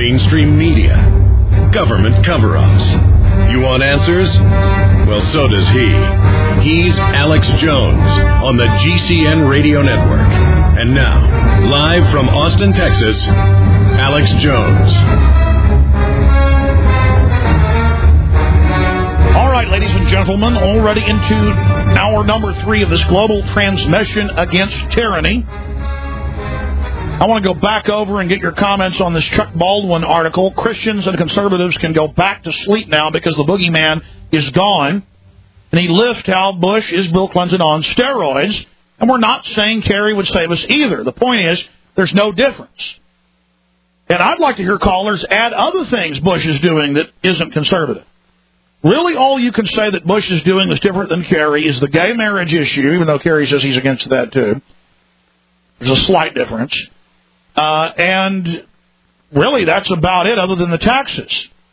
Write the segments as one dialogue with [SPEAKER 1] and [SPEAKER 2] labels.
[SPEAKER 1] mainstream media, government cover-ups. You want answers? Well, so does he. He's Alex Jones on the GCN Radio Network. And now, live from Austin, Texas, Alex Jones.
[SPEAKER 2] All right, ladies and gentlemen, already into hour number 3 of this global transmission against tyranny. I want to go back over and get your comments on this Chuck Baldwin article. Christians and conservatives can go back to sleep now because the boogeyman is gone. And he lists how Bush is Bill Clinton on steroids. And we're not saying Kerry would save us either. The point is, there's no difference. And I'd like to hear callers add other things Bush is doing that isn't conservative. Really, all you can say that Bush is doing that's different than Kerry is the gay marriage issue, even though Kerry says he's against that too. There's a slight difference. And really, that's about it other than the taxes.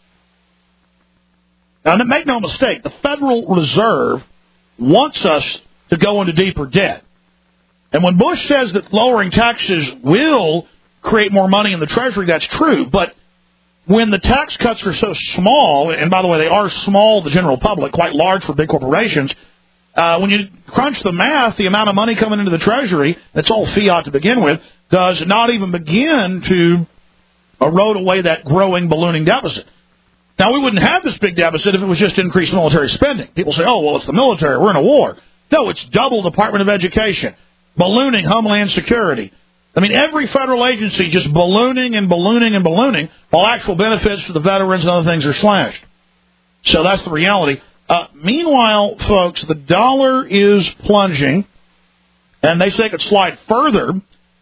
[SPEAKER 2] Now, make no mistake, the Federal Reserve wants us to go into deeper debt. And when Bush says that lowering taxes will create more money in the Treasury, that's true. But when the tax cuts are so small, and by the way, they are small to the general public, quite large for big corporations, when you crunch the math, the amount of money coming into the Treasury, that's all fiat to begin with, does not even begin to erode away that growing, ballooning deficit. Now, we wouldn't have this big deficit if it was just increased military spending. People say, oh, well, it's the military. We're in a war. No, it's double Department of Education, ballooning Homeland Security. I mean, every federal agency just ballooning and ballooning and ballooning, while actual benefits for the veterans and other things are slashed. So that's the reality. Meanwhile, folks, the dollar is plunging, and they say it could slide further.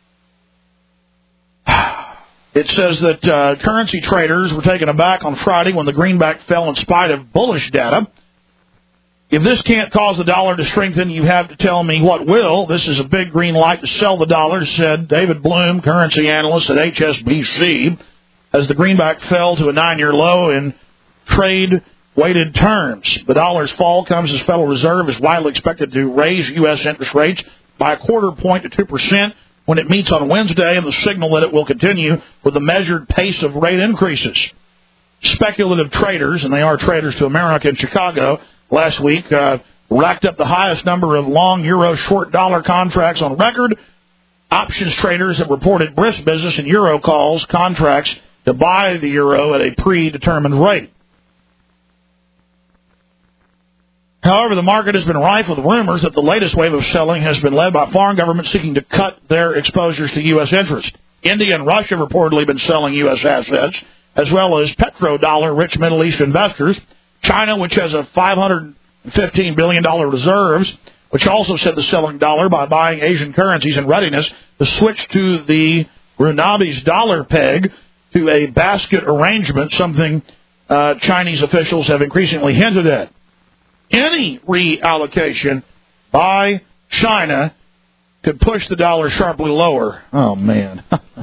[SPEAKER 2] It says that currency traders were taken aback on Friday when the greenback fell in spite of bullish data. If this can't cause the dollar to strengthen, you have to tell me what will. This is a big green light to sell the dollar, said David Bloom, currency analyst at HSBC, as the greenback fell to a 9-year low in trade-weighted terms. The dollar's fall comes as Federal Reserve is widely expected to raise U.S. interest rates by a quarter point to 2% when it meets on Wednesday, and the signal that it will continue with a measured pace of rate increases. Speculative traders, and they are traders to America in Chicago, last week racked up the highest number of long euro short dollar contracts on record. Options traders have reported brisk business in euro calls contracts to buy the euro at a predetermined rate. However, the market has been rife with rumors that the latest wave of selling has been led by foreign governments seeking to cut their exposures to U.S. interest. India and Russia have reportedly been selling U.S. assets, as well as petrodollar-rich Middle East investors. China, which has a $515 billion reserves, which also said the selling dollar by buying Asian currencies in readiness to switch to the Runabi's dollar peg to a basket arrangement, something Chinese officials have increasingly hinted at. Any reallocation by China could push the dollar sharply lower. Oh, man.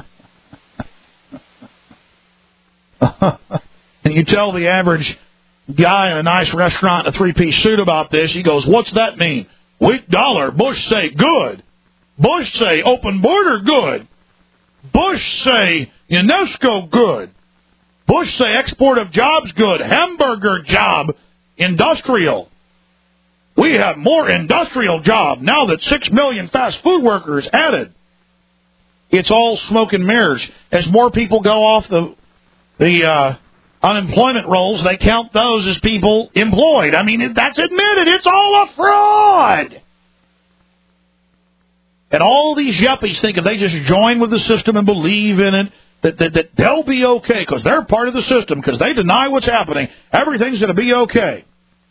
[SPEAKER 2] And you tell the average guy in a nice restaurant in a 3-piece suit about this, he goes, what's that mean? Weak dollar. Bush say good. Bush say open border good. Bush say UNESCO good. Bush say export of jobs good. Hamburger job industrial. We have more industrial job now that 6 million fast food workers added. It's all smoke and mirrors. As more people go off the unemployment rolls, they count those as people employed. I mean, that's admitted. It's all a fraud. And all these yuppies think if they just join with the system and believe in it, that they'll be okay because they're part of the system, because they deny what's happening. Everything's going to be okay.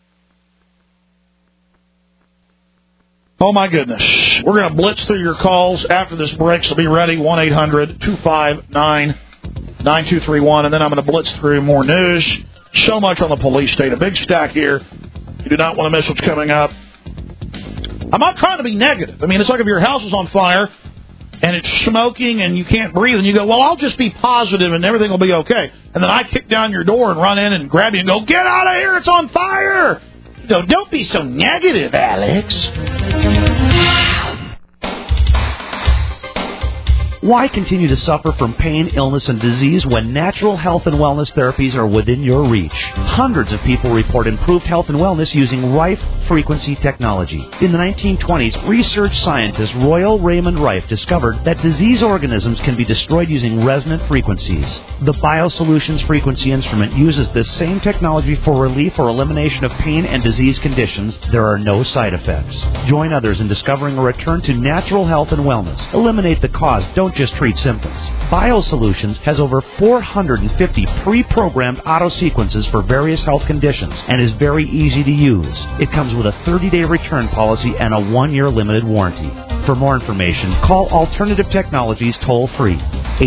[SPEAKER 2] Oh, my goodness. We're going to blitz through your calls after this break, so be ready, 1-800-259-9231, and then I'm going to blitz through more news. So much on the police state. A big stack here. You do not want to miss what's coming up. I'm not trying to be negative. I mean, it's like if your house is on fire and it's smoking and you can't breathe, and you go, well, I'll just be positive and everything will be okay. And then I kick down your door and run in and grab you and go, get out of here, it's on fire. You go, don't be so negative, Alex.
[SPEAKER 3] Why continue to suffer from pain, illness, and disease when natural health and wellness therapies are within your reach? Hundreds of people report improved health and wellness using Rife frequency technology. In the 1920s, research scientist Royal Raymond Rife discovered that disease organisms can be destroyed using resonant frequencies. The BioSolutions frequency instrument uses this same technology for relief or elimination of pain and disease conditions. There are no side effects. Join others in discovering a return to natural health and wellness. Eliminate the cause. Don't just treat symptoms. BioSolutions has over 450 pre-programmed auto sequences for various health conditions and is very easy to use. It comes with a 30-day return policy and a 1-year limited warranty. For more information, call Alternative Technologies toll-free,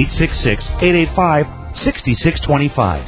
[SPEAKER 3] 866-885-6625,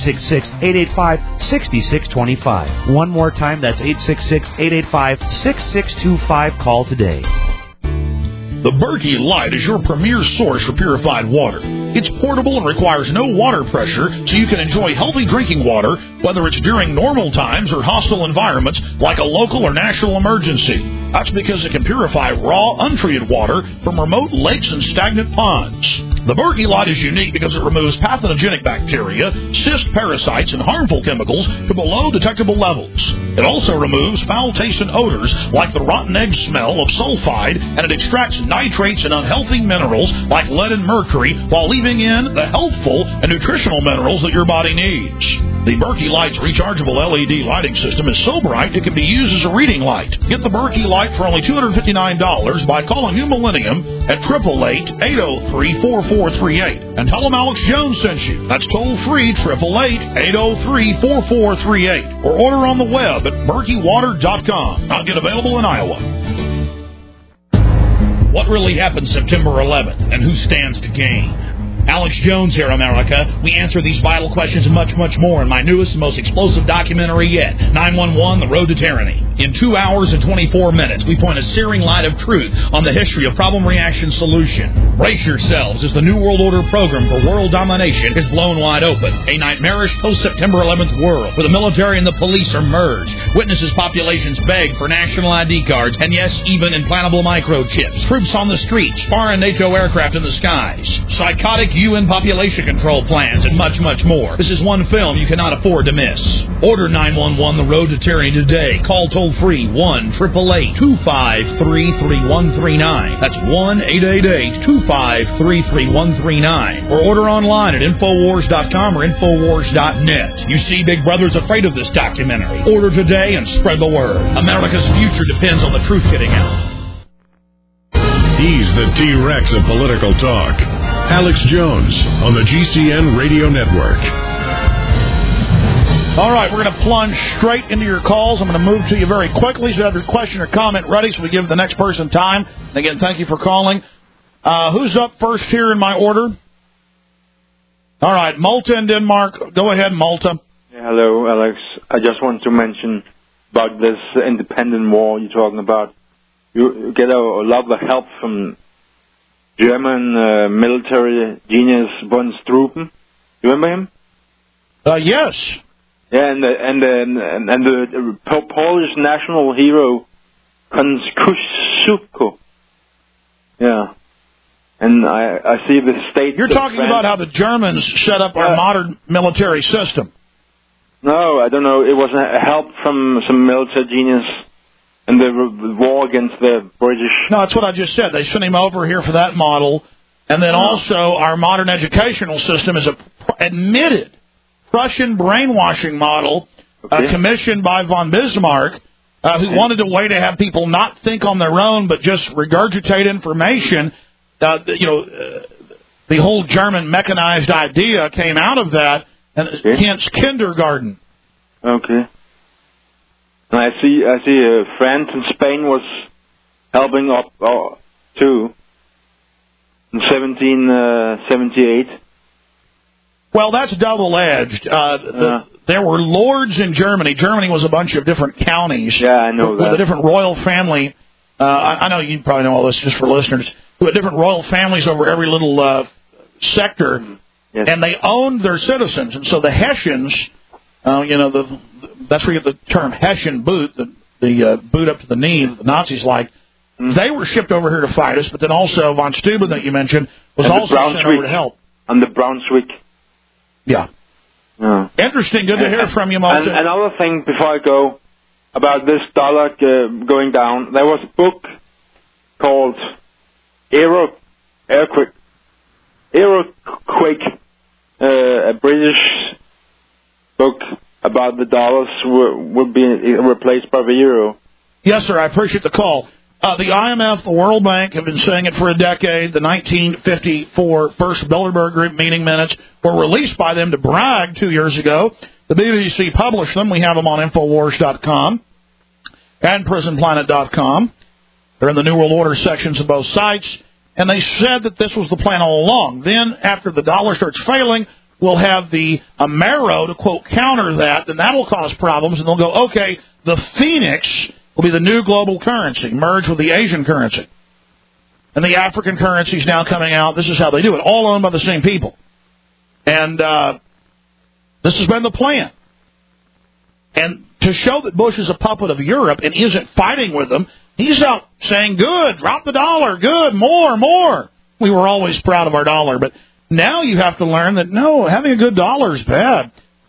[SPEAKER 3] 866-885-6625. One more time, that's 866-885-6625. Call today.
[SPEAKER 2] The Berkey Light is your premier source for purified water. It's portable and requires no water pressure, so you can enjoy healthy drinking water, whether it's during normal times or hostile environments like a local or national emergency. That's because it can purify raw, untreated water from remote lakes and stagnant ponds. The Berkey Light is unique because it removes pathogenic bacteria, cyst parasites, and harmful chemicals to below detectable levels. It also removes foul-tasting odors like the rotten egg smell of sulfide, and it extracts nitrates and unhealthy minerals like lead and mercury while leaving in the healthful and nutritional minerals that your body needs. The Berkey Light's rechargeable LED lighting system is so bright it can be used as a reading light. Get the Berkey Light for only $259 by calling New Millennium at 888-803-4438 and tell them Alex Jones sent you. That's toll-free, 888-803-4438, or order on the web at berkeywater.com. Not yet available in Iowa. What really happened September 11th, and who stands to gain? Alex Jones here, America. We answer these vital questions and much, much more in my newest and most explosive documentary yet, 911, The Road to Tyranny. In 2 hours and 24 minutes, we point a searing light of truth on the history of problem, reaction, solution. Brace yourselves as the New World Order program for world domination is blown wide open. A nightmarish post-September 11th world where the military and the police are merged. Witnesses populations beg for national ID cards and, yes, even implantable microchips. Troops on the streets, foreign NATO aircraft in the skies. Psychotic UN population control plans, and much, much more. This is one film you cannot afford to miss. Order 911 The Road to Tyranny today. Call toll-free 1-888-253-3139. That's 1-888-253-3139. Or order online at Infowars.com or Infowars.net. You see, Big Brother's afraid of this documentary. Order today and spread the word. America's future depends on the truth getting out.
[SPEAKER 1] He's the T-Rex of political talk. Alex Jones on the GCN Radio Network.
[SPEAKER 2] All right, we're going to plunge straight into your calls. I'm going to move to you very quickly so you have your question or comment ready so we give the next person time. And again, thank you for calling. Who's up first here in my order? All right, Malta in Denmark. Go ahead, Malta.
[SPEAKER 4] Yeah, hello, Alex. I just wanted to mention about this independent war you're talking about. You get a lot of help from German military genius von Strupen. You remember him?
[SPEAKER 2] Yes.
[SPEAKER 4] Yeah, and the Polish national hero Kosciuszko. Yeah. And I see the state...
[SPEAKER 2] You're talking about how the Germans set up our modern military system.
[SPEAKER 4] No, I don't know. It was a help from some military genius in the war against the British.
[SPEAKER 2] No, that's what I just said. They sent him over here for that model. And then also our modern educational system is a admitted Prussian brainwashing model commissioned by von Bismarck, who wanted a way to have people not think on their own but just regurgitate information. The whole German mechanized idea came out of that, and hence kindergarten.
[SPEAKER 4] Okay. And I see France and Spain was helping up too in 1778.
[SPEAKER 2] Well, that's double-edged. There were lords in Germany. Germany was a bunch of different counties.
[SPEAKER 4] Yeah, I know that.
[SPEAKER 2] With a different royal family. I know you probably know all this just for listeners. With different royal families over every little sector. Yes. And they owned their citizens. And so the Hessians, that's where you get the term Hessian boot, the boot up to the knee that the Nazis liked. They were shipped over here to fight us, but then also von Steuben that you mentioned was also sent over to help.
[SPEAKER 4] And the Brunswick.
[SPEAKER 2] Yeah. Interesting. Good to hear from you, Malta.
[SPEAKER 4] And another thing before I go about this dollar going down, there was a book called Earthquake, a British book about the dollars would be replaced by the euro.
[SPEAKER 2] Yes, sir. I appreciate the call. The IMF, the World Bank have been saying it for a decade. The 1954 First Bilderberg Group meeting minutes were released by them to brag 2 years ago. The BBC published them. We have them on Infowars.com and PrisonPlanet.com. They're in the New World Order sections of both sites. And they said that this was the plan all along. Then, after the dollar starts failing, we'll have the Amero to, quote, counter that. Then that will cause problems. And they'll go, okay, the Phoenix will be the new global currency, merged with the Asian currency. And the African currency is now coming out. This is how they do it, all owned by the same people. And this has been the plan. And to show that Bush is a puppet of Europe and isn't fighting with them, he's out saying, good, drop the dollar, good, more. We were always proud of our dollar, but now you have to learn that, no, having a good dollar is bad.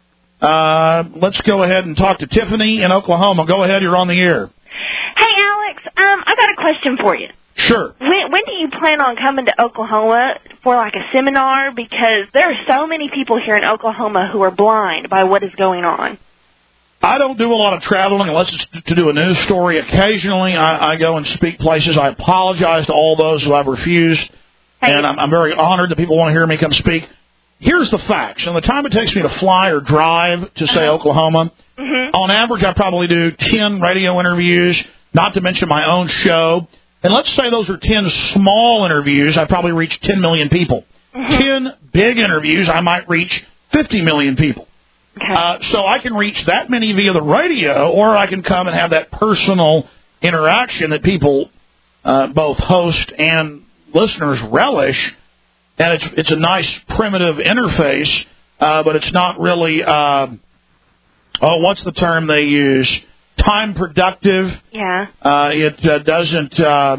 [SPEAKER 2] Let's go ahead and talk to Tiffany in Oklahoma. Go ahead, you're on the air.
[SPEAKER 5] Hey, Alex, I got a question for you.
[SPEAKER 2] Sure.
[SPEAKER 5] When do you plan on coming to Oklahoma for like a seminar? Because there are so many people here in Oklahoma who are blind by what is going on.
[SPEAKER 2] I don't do a lot of traveling unless it's to do a news story. Occasionally, I go and speak places. I apologize to all those who I've refused, and I'm very honored that people want to hear me come speak. Here's the facts. And the time it takes me to fly or drive to, say, Oklahoma, on average, I probably do 10 radio interviews, not to mention my own show. And let's say those are 10 small interviews. I probably reach 10 million people. 10 big interviews, I might reach 50 million people. Okay. So I can reach that many via the radio, or I can come and have that personal interaction that people, both host and listeners, relish. And it's a nice primitive interface, but it's not really, what's the term they use? Time productive. Yeah. It doesn't,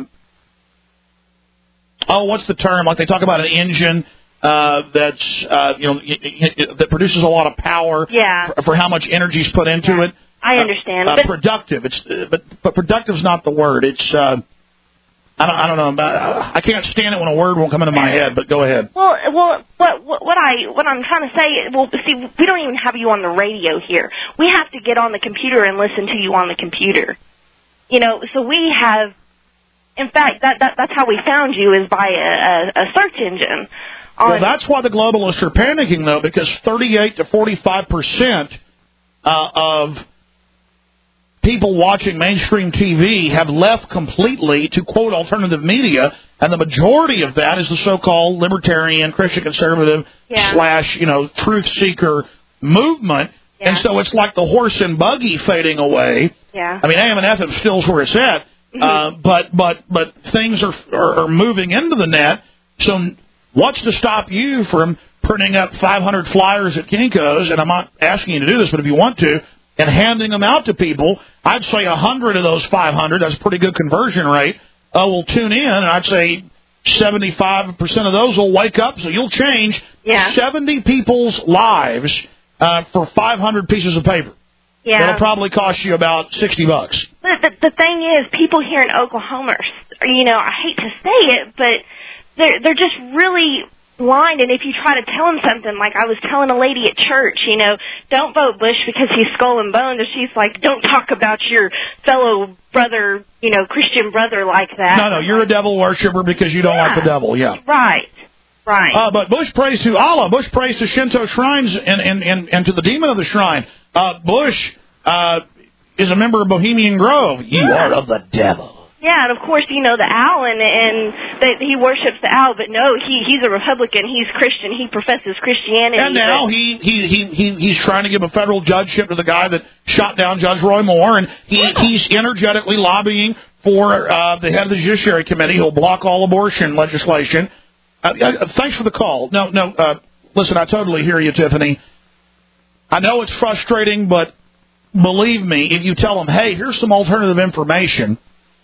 [SPEAKER 2] what's the term? Like they talk about an engine that's, that produces a lot of power for how much energy is put into it.
[SPEAKER 5] I understand.
[SPEAKER 2] Productive. But productive's not the word. It's, I don't know. I can't stand it when a word won't come into my head. But go ahead.
[SPEAKER 5] Well, what I'm trying to say. See, we don't even have you on the radio here. We have to get on the computer and listen to you on the computer. So we have. In fact, that's how we found you, is by a search engine.
[SPEAKER 2] Well, that's why the globalists are panicking, though, because 38 to 45% of people watching mainstream TV have left completely to, quote, alternative media, and the majority of that is the so-called libertarian, Christian conservative / truth seeker movement. Yeah. And so it's like the horse and buggy fading away. Yeah. I mean, AM and FM still is where it's at, but things are moving into the net. So what's to stop you from printing up 500 flyers at Kinko's? And I'm not asking you to do this, but if you want to, and handing them out to people, I'd say 100 of those 500, that's a pretty good conversion rate, will tune in, and I'd say 75% of those will wake up, so you'll change 70 people's lives for 500 pieces of paper. Yeah. It'll probably cost you about $60.
[SPEAKER 5] But the thing is, people here in Oklahoma are, I hate to say it, but they're just really blind, and if you try to tell them something, like I was telling a lady at church, don't vote Bush because he's skull and bones, and she's like, don't talk about your fellow brother, Christian brother like that.
[SPEAKER 2] No, you're a devil worshiper because you don't like the devil,
[SPEAKER 5] Right.
[SPEAKER 2] But Bush prays to Allah, Bush prays to Shinto shrines and to the demon of the shrine. Bush is a member of Bohemian Grove. You are of the devil.
[SPEAKER 5] Yeah, and of course, the owl, and he worships the owl, but no, he's a Republican, he's Christian, he professes Christianity.
[SPEAKER 2] And now he's trying to give a federal judgeship to the guy that shot down Judge Roy Moore, and he's energetically lobbying for the head of the Judiciary Committee who'll block all abortion legislation. Thanks for the call. No, listen, I totally hear you, Tiffany. I know it's frustrating, but believe me, if you tell them, hey, here's some alternative information,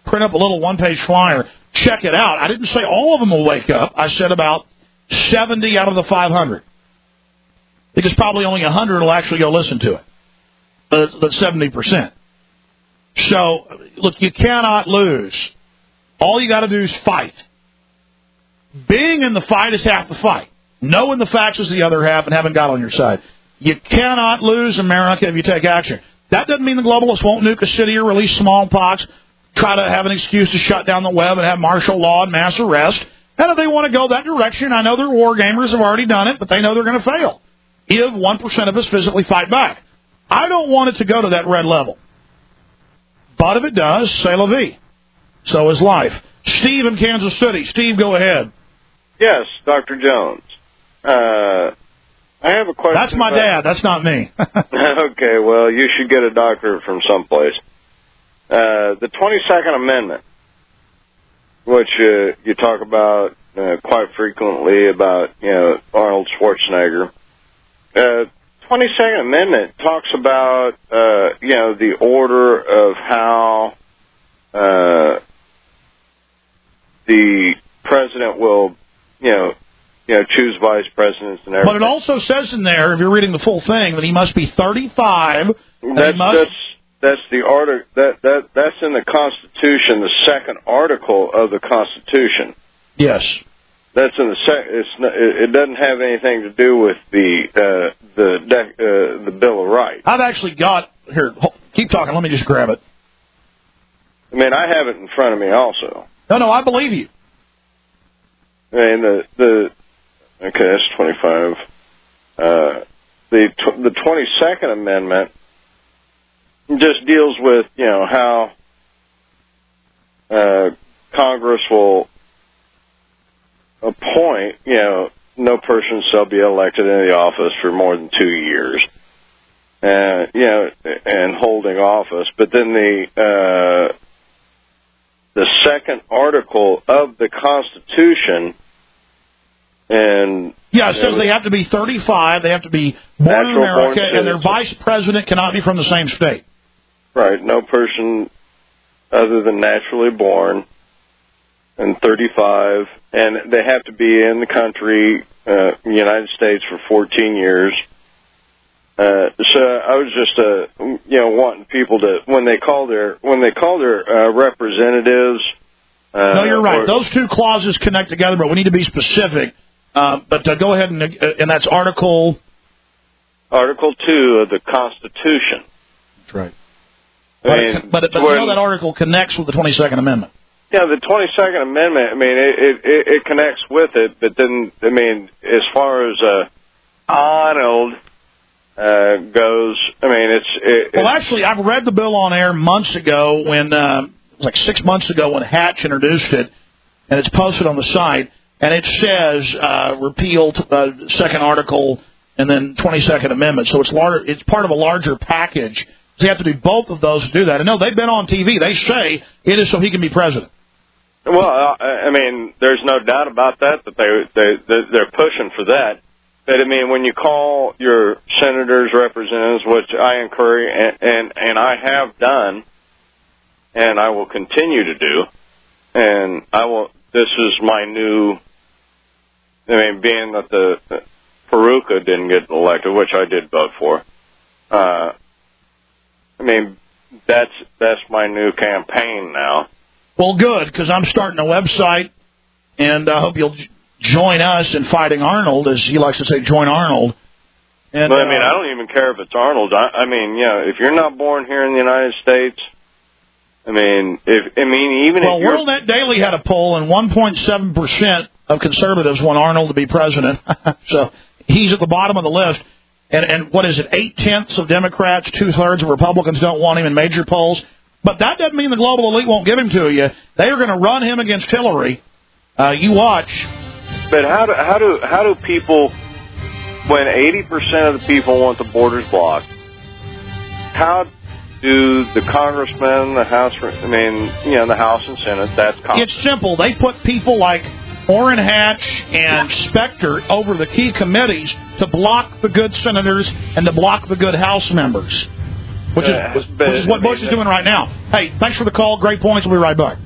[SPEAKER 2] print up a little one-page flyer. Check it out. I didn't say all of them will wake up. I said about 70 out of the 500. Because probably only 100 will actually go listen to it. But 70%. So, look, you cannot lose. All you got to do is fight. Being in the fight is half the fight. Knowing the facts is the other half and having God on your side. You cannot lose America if you take action. That doesn't mean the globalists won't nuke a city or release smallpox, try to have an excuse to shut down the web and have martial law and mass arrest. And if they want to go that direction, I know their war gamers have already done it, but they know they're going to fail if 1% of us physically fight back. I don't want it to go to that red level. But if it does, c'est la vie. So is life. Steve in Kansas City. Steve, go ahead.
[SPEAKER 6] Yes, Dr. Jones. I have a question.
[SPEAKER 2] That's my dad. That's not me.
[SPEAKER 6] Okay, well, you should get a doctor from someplace. The 22nd Amendment, which you talk about quite frequently about, Arnold Schwarzenegger. 22nd Amendment talks about, the order of how the president will, choose vice presidents and everything.
[SPEAKER 2] But it also says in there, if you're reading the full thing, that he must be 35.
[SPEAKER 6] That's the order. That's in the Constitution, the second article of the Constitution.
[SPEAKER 2] Yes.
[SPEAKER 6] That's in the it doesn't have anything to do with the Bill of Rights.
[SPEAKER 2] I've actually got here. Keep talking. Let me just grab it.
[SPEAKER 6] I mean, I have it in front of me also.
[SPEAKER 2] No, I believe you.
[SPEAKER 6] I mean, okay, that's 25. The 22nd Amendment just deals with, how Congress will appoint, no person shall be elected into the office for more than 2 years, and holding office. But then the second article of the Constitution, and
[SPEAKER 2] it says they have to be 35, they have to be born in America, and their vice president cannot be from the same state.
[SPEAKER 6] Right, no person other than naturally born, and 35, and they have to be in the country, United States, for 14 years. So I was just, wanting people to, when they call their representatives.
[SPEAKER 2] No, you're right. Those two clauses connect together, but we need to be specific. But go ahead and that's Article
[SPEAKER 6] 2 of the Constitution.
[SPEAKER 2] That's right. But that article connects with the 22nd Amendment.
[SPEAKER 6] Yeah, the 22nd Amendment, I mean, it connects with it, but then, I mean, as far as Arnold goes, I mean,
[SPEAKER 2] Well, actually, I've read the bill on air months ago when, it was like 6 months ago when Hatch introduced it, and it's posted on the site, and it says repealed second article and then 22nd Amendment. So it's part of a larger package. So you have to do both of those to do that. And no, they've been on TV. They say it is so he can be president.
[SPEAKER 6] Well, I mean, there's no doubt about that they're pushing for that. But I mean, when you call your senators, representatives, which I encourage and I have done, and I will continue to do, and this is my new. I mean, being that the Peruka didn't get elected, which I did vote for. I mean, that's my new campaign now.
[SPEAKER 2] Well, good, because I'm starting a website, and I hope you'll join us in fighting Arnold, as he likes to say, join Arnold. And,
[SPEAKER 6] but, I mean, I don't even care if it's Arnold. I mean, if you're not born here in the United States, I mean, even if you're...
[SPEAKER 2] WorldNet Daily had a poll, and 1.7% of conservatives want Arnold to be president. So he's at the bottom of the list. And what is it, 8/10 of Democrats, 2/3 of Republicans don't want him in major polls. But that doesn't mean the global elite won't give him to you. They are going to run him against Hillary. You watch.
[SPEAKER 6] But how do people, when 80% of the people want the borders blocked, how do the congressmen, the House, the House and Senate,
[SPEAKER 2] It's simple. They put people like Orrin Hatch and Specter over the key committees to block the good senators and to block the good House members. Which is what Bush is doing right now. Hey, thanks for the call. Great points. We'll be right back.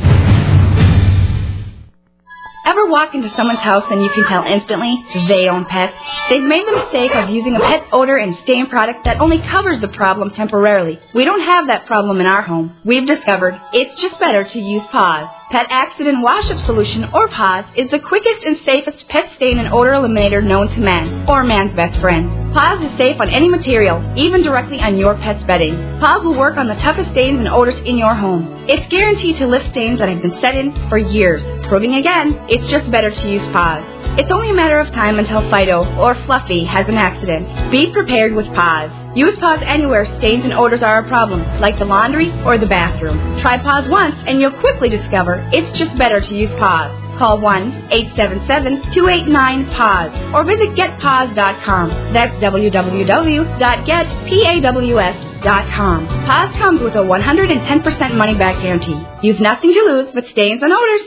[SPEAKER 7] Ever walk into someone's house and you can tell instantly they own pets? They've made the mistake of using a pet odor and stain product that only covers the problem temporarily. We don't have that problem in our home. We've discovered it's just better to use Paws. Pet Accident Wash-Up Solution, or Paws, is the quickest and safest pet stain and odor eliminator known to man, or man's best friend. Paws is safe on any material, even directly on your pet's bedding. Paws will work on the toughest stains and odors in your home. It's guaranteed to lift stains that have been set in for years, proving again, it's just better to use Paws. It's only a matter of time until Fido or Fluffy has an accident. Be prepared with Paws. Use Paws anywhere stains and odors are a problem, like the laundry or the bathroom. Try Paws once and you'll quickly discover it's just better to use Paws. Call 1-877-289-PAWS or visit getpaws.com. That's www.getpaws.com. Paws comes with a 110% money-back guarantee. You've nothing to lose but stains and odors.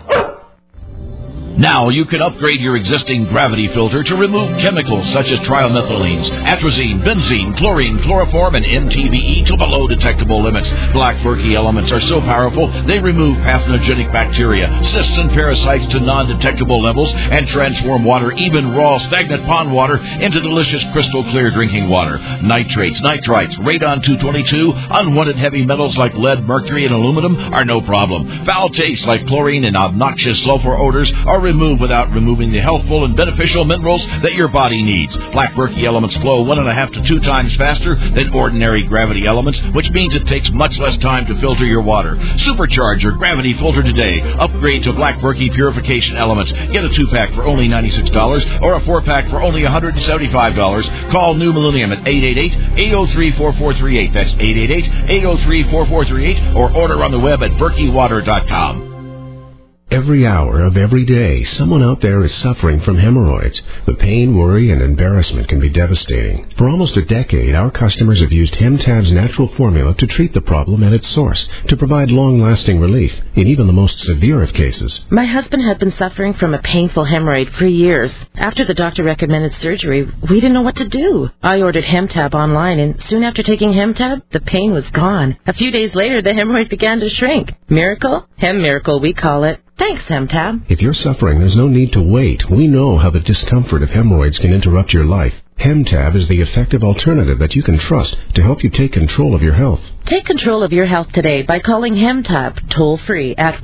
[SPEAKER 8] Now you can upgrade your existing gravity filter to remove chemicals such as trimethylenes, atrazine, benzene, chlorine, chloroform, and MTBE to below detectable limits. Black Berkey elements are so powerful they remove pathogenic bacteria, cysts, and parasites to non-detectable levels and transform water, even raw stagnant pond water, into delicious crystal clear drinking water. Nitrates, nitrites, radon-222, unwanted heavy metals like lead, mercury, and aluminum are no problem. Foul tastes like chlorine and obnoxious sulfur odors are removed without removing the healthful and beneficial minerals that your body needs. Black Berkey elements flow 1.5 to 2 times faster than ordinary gravity elements, which means it takes much less time to filter your water. Supercharge your gravity filter today. Upgrade to Black Berkey purification elements. Get a 2-pack for only $96 or a 4-pack for only $175. Call New Millennium at 888-803-4438. That's 888-803-4438 or order on the web at berkeywater.com.
[SPEAKER 9] Every hour of every day, someone out there is suffering from hemorrhoids. The pain, worry, and embarrassment can be devastating. For almost a decade, our customers have used Hemtab's natural formula to treat the problem at its source, to provide long-lasting relief in even the most severe of cases.
[SPEAKER 10] My husband had been suffering from a painful hemorrhoid for years. After the doctor recommended surgery, we didn't know what to do. I ordered Hemtab online, and soon after taking Hemtab, the pain was gone. A few days later, the hemorrhoid began to shrink. Miracle? Hem miracle, we call it. Thanks, Hemtab.
[SPEAKER 9] If you're suffering, there's no need to wait. We know how the discomfort of hemorrhoids can interrupt your life. Hemtab is the effective alternative that you can trust to help you take control of your health.
[SPEAKER 10] Take control of your health today by calling Hemtab toll-free at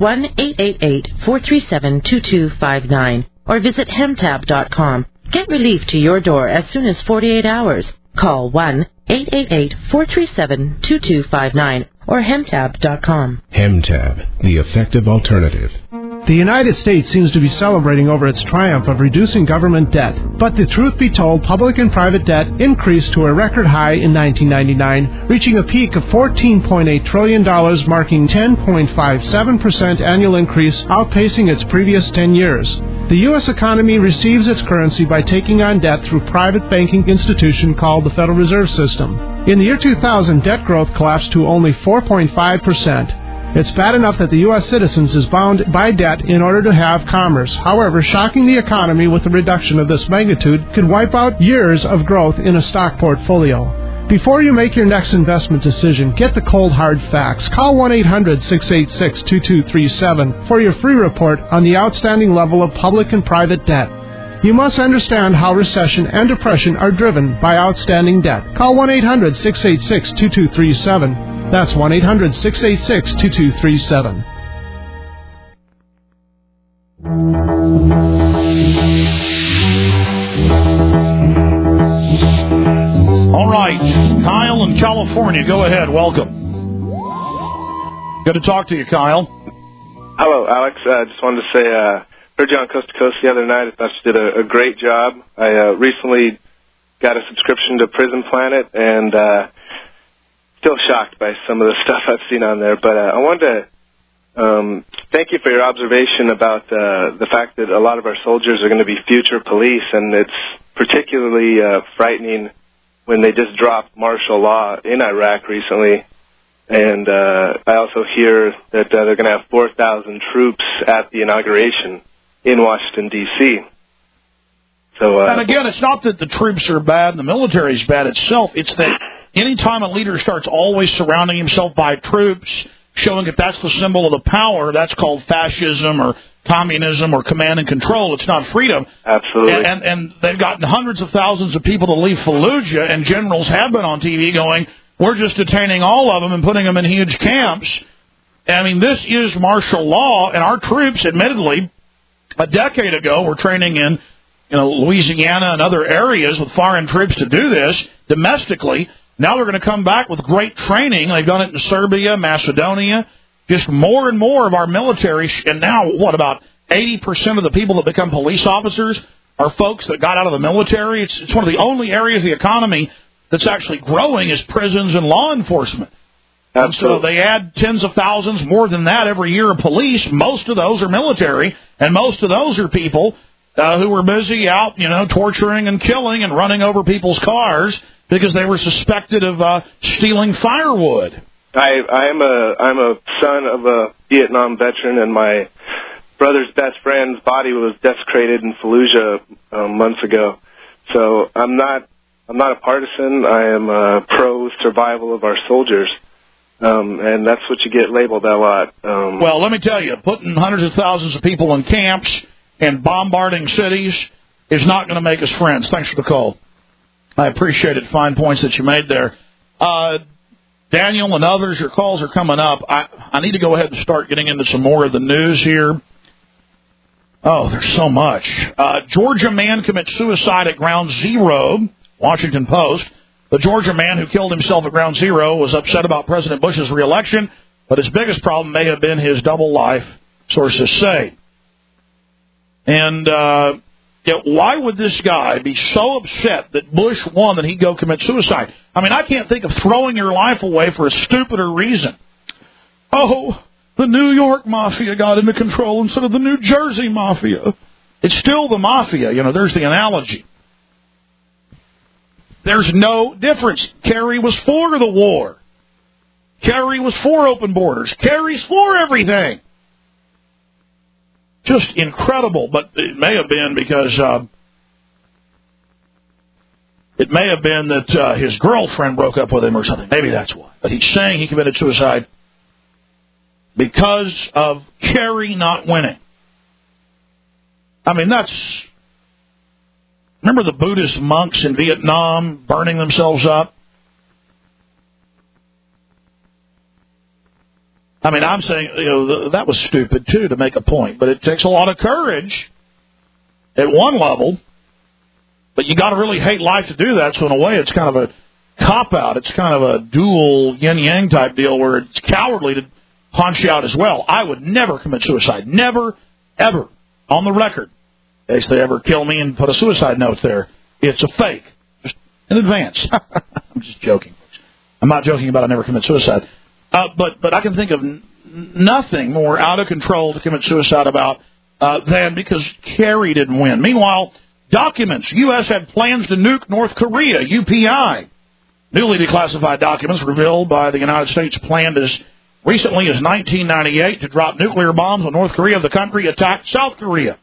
[SPEAKER 10] 1-888-437-2259 or visit Hemtab.com. Get relief to your door as soon as 48 hours. Call 1-888-437-2259 or Hemtab.com.
[SPEAKER 9] Hemtab, the effective alternative.
[SPEAKER 11] The United States seems to be celebrating over its triumph of reducing government debt. But the truth be told, public and private debt increased to a record high in 1999, reaching a peak of $14.8 trillion, marking 10.57% annual increase, outpacing its previous 10 years. The U.S. economy receives its currency by taking on debt through a private banking institution called the Federal Reserve System. In the year 2000, debt growth collapsed to only 4.5%. It's bad enough that the U.S. citizens is bound by debt in order to have commerce. However, shocking the economy with a reduction of this magnitude could wipe out years of growth in a stock portfolio. Before you make your next investment decision, get the cold hard facts. Call 1-800-686-2237 for your free report on the outstanding level of public and private debt. You must understand how recession and depression are driven by outstanding debt. Call 1-800-686-2237. That's 1-800-686-2237.
[SPEAKER 2] All right, Kyle in California, go ahead. Welcome. Good to talk to you, Kyle.
[SPEAKER 12] Hello, Alex. I just wanted to say, heard you on Coast to Coast the other night. I thought you did a great job. I recently got a subscription to Prison Planet, and still shocked by some of the stuff I've seen on there. But I wanted to thank you for your observation about the fact that a lot of our soldiers are going to be future police, and it's particularly frightening when they just dropped martial law in Iraq recently. And I also hear that they're going to have 4,000 troops at the inauguration in Washington, D.C. So,
[SPEAKER 2] and again, it's not that the troops are bad and the military is bad itself. It's that anytime a leader starts always surrounding himself by troops, showing that that's the symbol of the power, that's called fascism or communism or command and control. It's not freedom.
[SPEAKER 12] Absolutely.
[SPEAKER 2] And they've gotten hundreds of thousands of people to leave Fallujah, and generals have been on TV going, we're just detaining all of them and putting them in huge camps. I mean, this is martial law, and our troops, admittedly, a decade ago were training in Louisiana and other areas with foreign troops to do this domestically. Now they're going to come back with great training. They've done it in Serbia, Macedonia, just more and more of our military. And now, about 80% of the people that become police officers are folks that got out of the military. It's one of the only areas of the economy that's actually growing is prisons and law enforcement. And so they add tens of thousands, more than that, every year of police. Most of those are military, and most of those are people who were busy out, torturing and killing and running over people's cars because they were suspected of stealing firewood.
[SPEAKER 12] I'm a son of a Vietnam veteran, and my brother's best friend's body was desecrated in Fallujah months ago. So I'm not a partisan. I am pro survival of our soldiers. And that's what you get labeled a lot.
[SPEAKER 2] Well, let me tell you, putting hundreds of thousands of people in camps and bombarding cities is not going to make us friends. Thanks for the call. I appreciate it. Fine points that you made there. Daniel and others, your calls are coming up. I need to go ahead and start getting into some more of the news here. Oh, there's so much. Georgia man commits suicide at Ground Zero, Washington Post. The Georgia man who killed himself at Ground Zero was upset about President Bush's reelection, but his biggest problem may have been his double life, sources say. And why would this guy be so upset that Bush won that he'd go commit suicide? I mean, I can't think of throwing your life away for a stupider reason. Oh, the New York Mafia got into control instead of the New Jersey Mafia. It's still the Mafia. There's the analogy. There's no difference. Kerry was for the war. Kerry was for open borders. Kerry's for everything. Just incredible, but it may have been because that his girlfriend broke up with him or something. Maybe that's why. But he's saying he committed suicide because of Kerry not winning. I mean, remember the Buddhist monks in Vietnam burning themselves up? I mean, I'm saying, that was stupid, too, to make a point. But it takes a lot of courage at one level. But you got to really hate life to do that. So, in a way, it's kind of a cop-out. It's kind of a dual yin-yang type deal where it's cowardly to punch out as well. I would never commit suicide. Never, ever. On the record. In case they ever kill me and put a suicide note there. It's a fake. Just in advance. I'm just joking. I'm not joking about I never commit suicide. But I can think of nothing more out of control to commit suicide about than because Kerry didn't win. Meanwhile, documents. U.S. had plans to nuke North Korea, UPI. Newly declassified documents revealed by the United States planned as recently as 1998 to drop nuclear bombs on North Korea. The country attacked South Korea.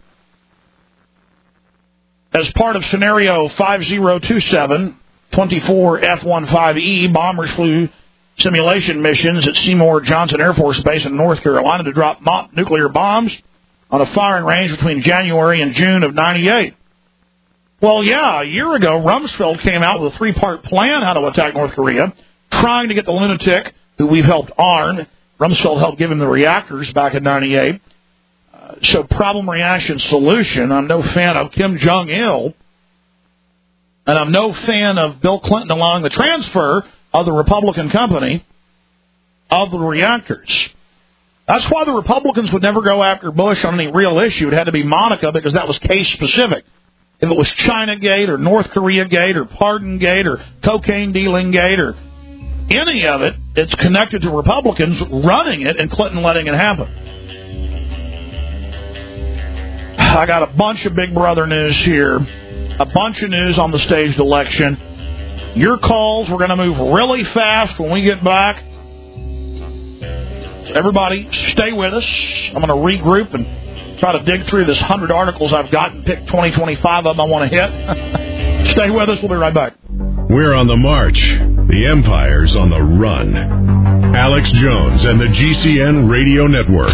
[SPEAKER 2] As part of Scenario 5027, 24 F-15E bombers flew simulation missions at Seymour Johnson Air Force Base in North Carolina to drop nuclear bombs on a firing range between January and June of 98. Well, yeah, a year ago, Rumsfeld came out with a three-part plan how to attack North Korea, trying to get the lunatic who we've helped arm. Rumsfeld helped give him the reactors back in 98. So problem, reaction, solution. I'm no fan of Kim Jong-il, and I'm no fan of Bill Clinton allowing the transfer of the Republican company of the reactors. That's why the Republicans would never go after Bush on any real issue. It had to be Monica because that was case-specific. If it was China-gate or North Korea-gate or Pardon-gate or cocaine-dealing-gate or any of it, it's connected to Republicans running it and Clinton letting it happen. I got a bunch of Big Brother news here, a bunch of news on the staged election. Your calls, we're going to move really fast when we get back. So everybody, stay with us. I'm going to regroup and try to dig through this 100 articles I've got and pick 20, 25 of them I want to hit. Stay with us. We'll be right back.
[SPEAKER 1] We're on the march. The Empire's on the run. Alex Jones and the GCN Radio Network.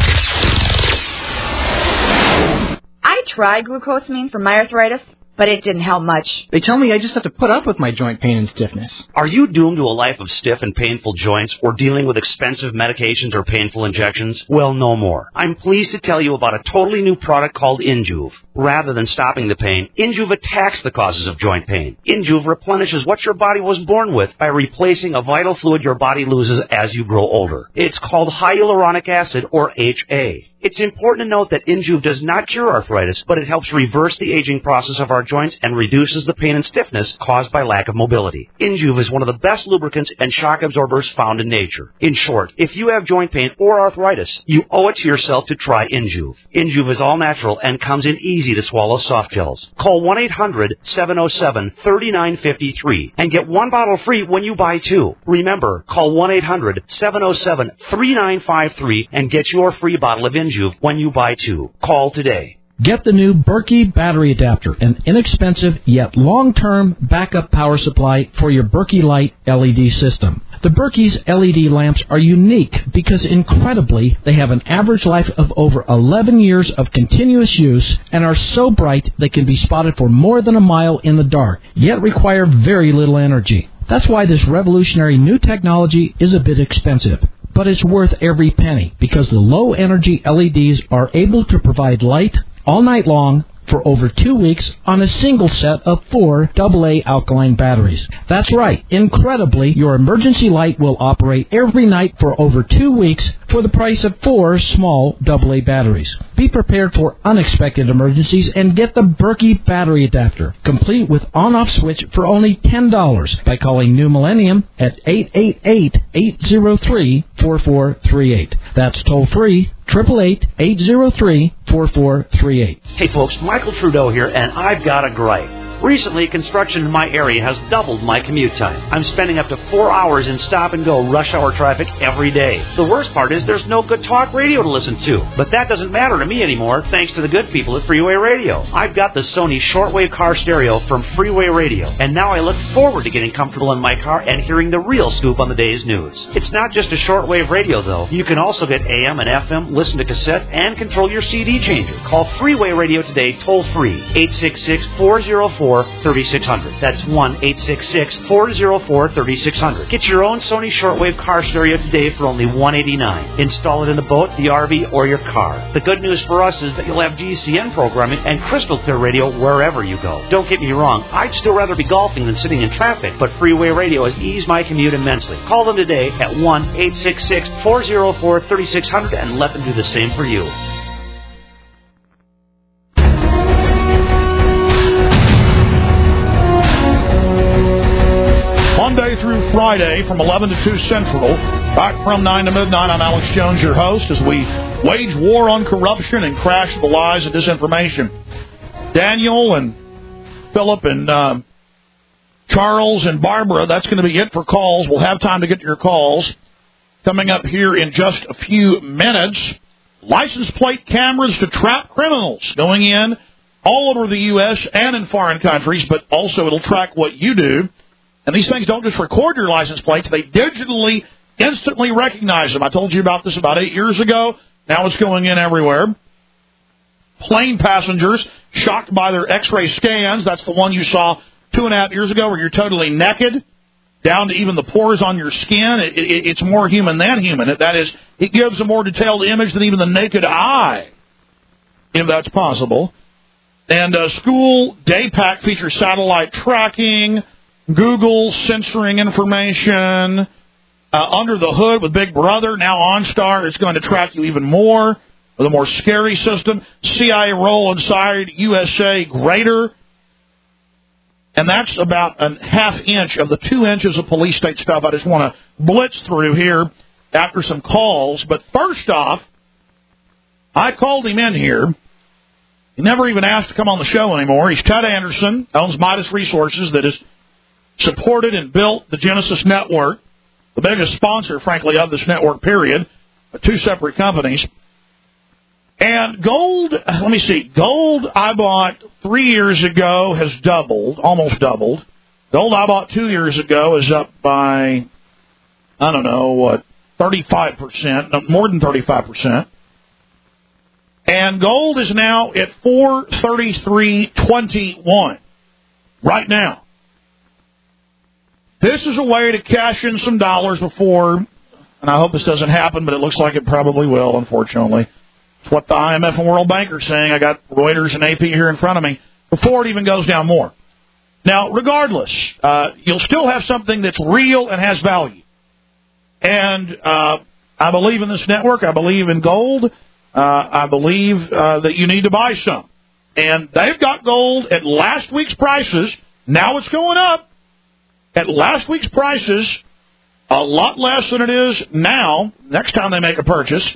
[SPEAKER 7] I tried glucosamine for my arthritis, but it didn't help much.
[SPEAKER 13] They tell me I just have to put up with my joint pain and stiffness.
[SPEAKER 3] Are you doomed to a life of stiff and painful joints or dealing with expensive medications or painful injections? Well, no more. I'm pleased to tell you about a totally new product called Injuve. Rather than stopping the pain, Injuve attacks the causes of joint pain. Injuve replenishes what your body was born with by replacing a vital fluid your body loses as you grow older. It's called hyaluronic acid, or HA. It's important to note that Injuve does not cure arthritis, but it helps reverse the aging process of our joints and reduces the pain and stiffness caused by lack of mobility. Injuve is one of the best lubricants and shock absorbers found in nature. In short, if you have joint pain or arthritis, you owe it to yourself to try Injuve. Injuve is all natural and comes in easy to swallow soft gels. Call 1-800-707-3953 and get one bottle free when you buy two. Remember, call 1-800-707-3953 and get your free bottle of Injuve when you buy two. Call today.
[SPEAKER 14] Get the new Berkey battery adapter, an inexpensive yet long-term backup power supply for your Berkey Light LED system. The Berkey's LED lamps are unique because, incredibly, they have an average life of over 11 years of continuous use and are so bright they can be spotted for more than a mile in the dark, yet require very little energy. That's why this revolutionary new technology is a bit expensive. But it's worth every penny because the low-energy LEDs are able to provide light all night long for over 2 weeks on a single set of 4 AA alkaline batteries. That's right. Incredibly, your emergency light will operate every night for over 2 weeks for the price of 4 small AA batteries. Be prepared for unexpected emergencies and get the Berkey battery adapter, complete with on-off switch for only $10 by calling New Millennium at 888-803-4438. That's toll-free, 888-803-4438.
[SPEAKER 3] Hey folks, Michael Trudeau here, and I've got a gripe. Recently, construction in my area has doubled my commute time. I'm spending up to 4 hours in stop-and-go rush hour traffic every day. The worst part is there's no good talk radio to listen to. But that doesn't matter to me anymore, thanks to the good people at Freeway Radio. I've got the Sony shortwave car stereo from Freeway Radio, and now I look forward to getting comfortable in my car and hearing the real scoop on the day's news. It's not just a shortwave radio, though. You can also get AM and FM, listen to cassettes, and control your CD changer. Call Freeway Radio today, toll-free, 866-404-3600. That's 1-866-404-3600. Get your own Sony shortwave car stereo today for only $189. Install it in the boat, the RV, or your car. The good news for us is that you'll have GCN programming and crystal clear radio wherever you go. Don't get me wrong, I'd still rather be golfing than sitting in traffic, but Freeway Radio has eased my commute immensely. Call them today at 1-866-404-3600 and let them do the same for you.
[SPEAKER 2] Monday through Friday from 11 to 2 Central, back from 9 to midnight. I'm Alex Jones, your host, as we wage war on corruption and crash the lies and disinformation. Daniel and Philip and Charles and Barbara, that's going to be it for calls. We'll have time to get to your calls. Coming up here in just a few minutes, license plate cameras to trap criminals going in all over the U.S. and in foreign countries, but also it'll track what you do. And these things don't just record your license plates. They digitally, instantly recognize them. I told you about this about 8 years ago. Now it's going in everywhere. Plane passengers shocked by their X-ray scans. That's the one you saw 2.5 years ago where you're totally naked, down to even the pores on your skin. It's more human than human. That is, it gives a more detailed image than even the naked eye, if that's possible. And school day pack features satellite tracking, Google censoring information, under the hood with Big Brother. Now OnStar is going to track you even more with a more scary system. CIA role inside USA greater. And that's about a half inch of the 2 inches of police state stuff I just want to blitz through here after some calls. But first off, I called him in here. He never even asked to come on the show anymore. He's Ted Anderson, owns Midas Resources, that is supported and built the Genesis Network, the biggest sponsor, frankly, of this network, period, 2 separate companies. And gold I bought 3 years ago has doubled, almost doubled. Gold I bought 2 years ago is up by, 35%, no, more than 35%. And gold is now at $433.21 right now. This is a way to cash in some dollars before, and I hope this doesn't happen, but it looks like it probably will, unfortunately. It's what the IMF and World Bank are saying. I got Reuters and AP here in front of me. Before it even goes down more. Now, regardless, you'll still have something that's real and has value. And I believe in this network. I believe in gold. I believe that you need to buy some. And they've got gold at last week's prices. Now it's going up. At last week's prices, a lot less than it is now, next time they make a purchase.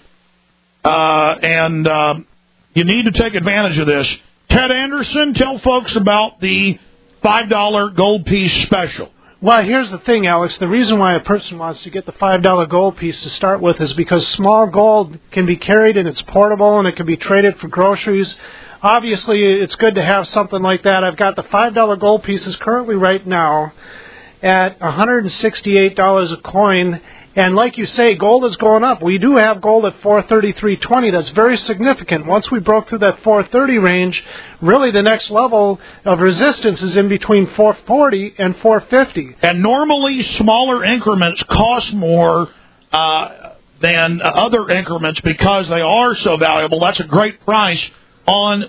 [SPEAKER 2] And you need to take advantage of this. Ted Anderson, tell folks about the $5 gold piece special.
[SPEAKER 11] Well, here's the thing, Alex. The reason why a person wants to get the $5 gold piece to start with is because small gold can be carried and it's portable and it can be traded for groceries. Obviously, it's good to have something like that. I've got the $5 gold pieces currently right now at $168 a coin. And like you say, gold is going up. We do have gold at $433.20. That's very significant. Once we broke through that $430 range, really the next level of resistance is in between $440 and $450.
[SPEAKER 2] And normally smaller increments cost more than other increments because they are so valuable. That's a great price on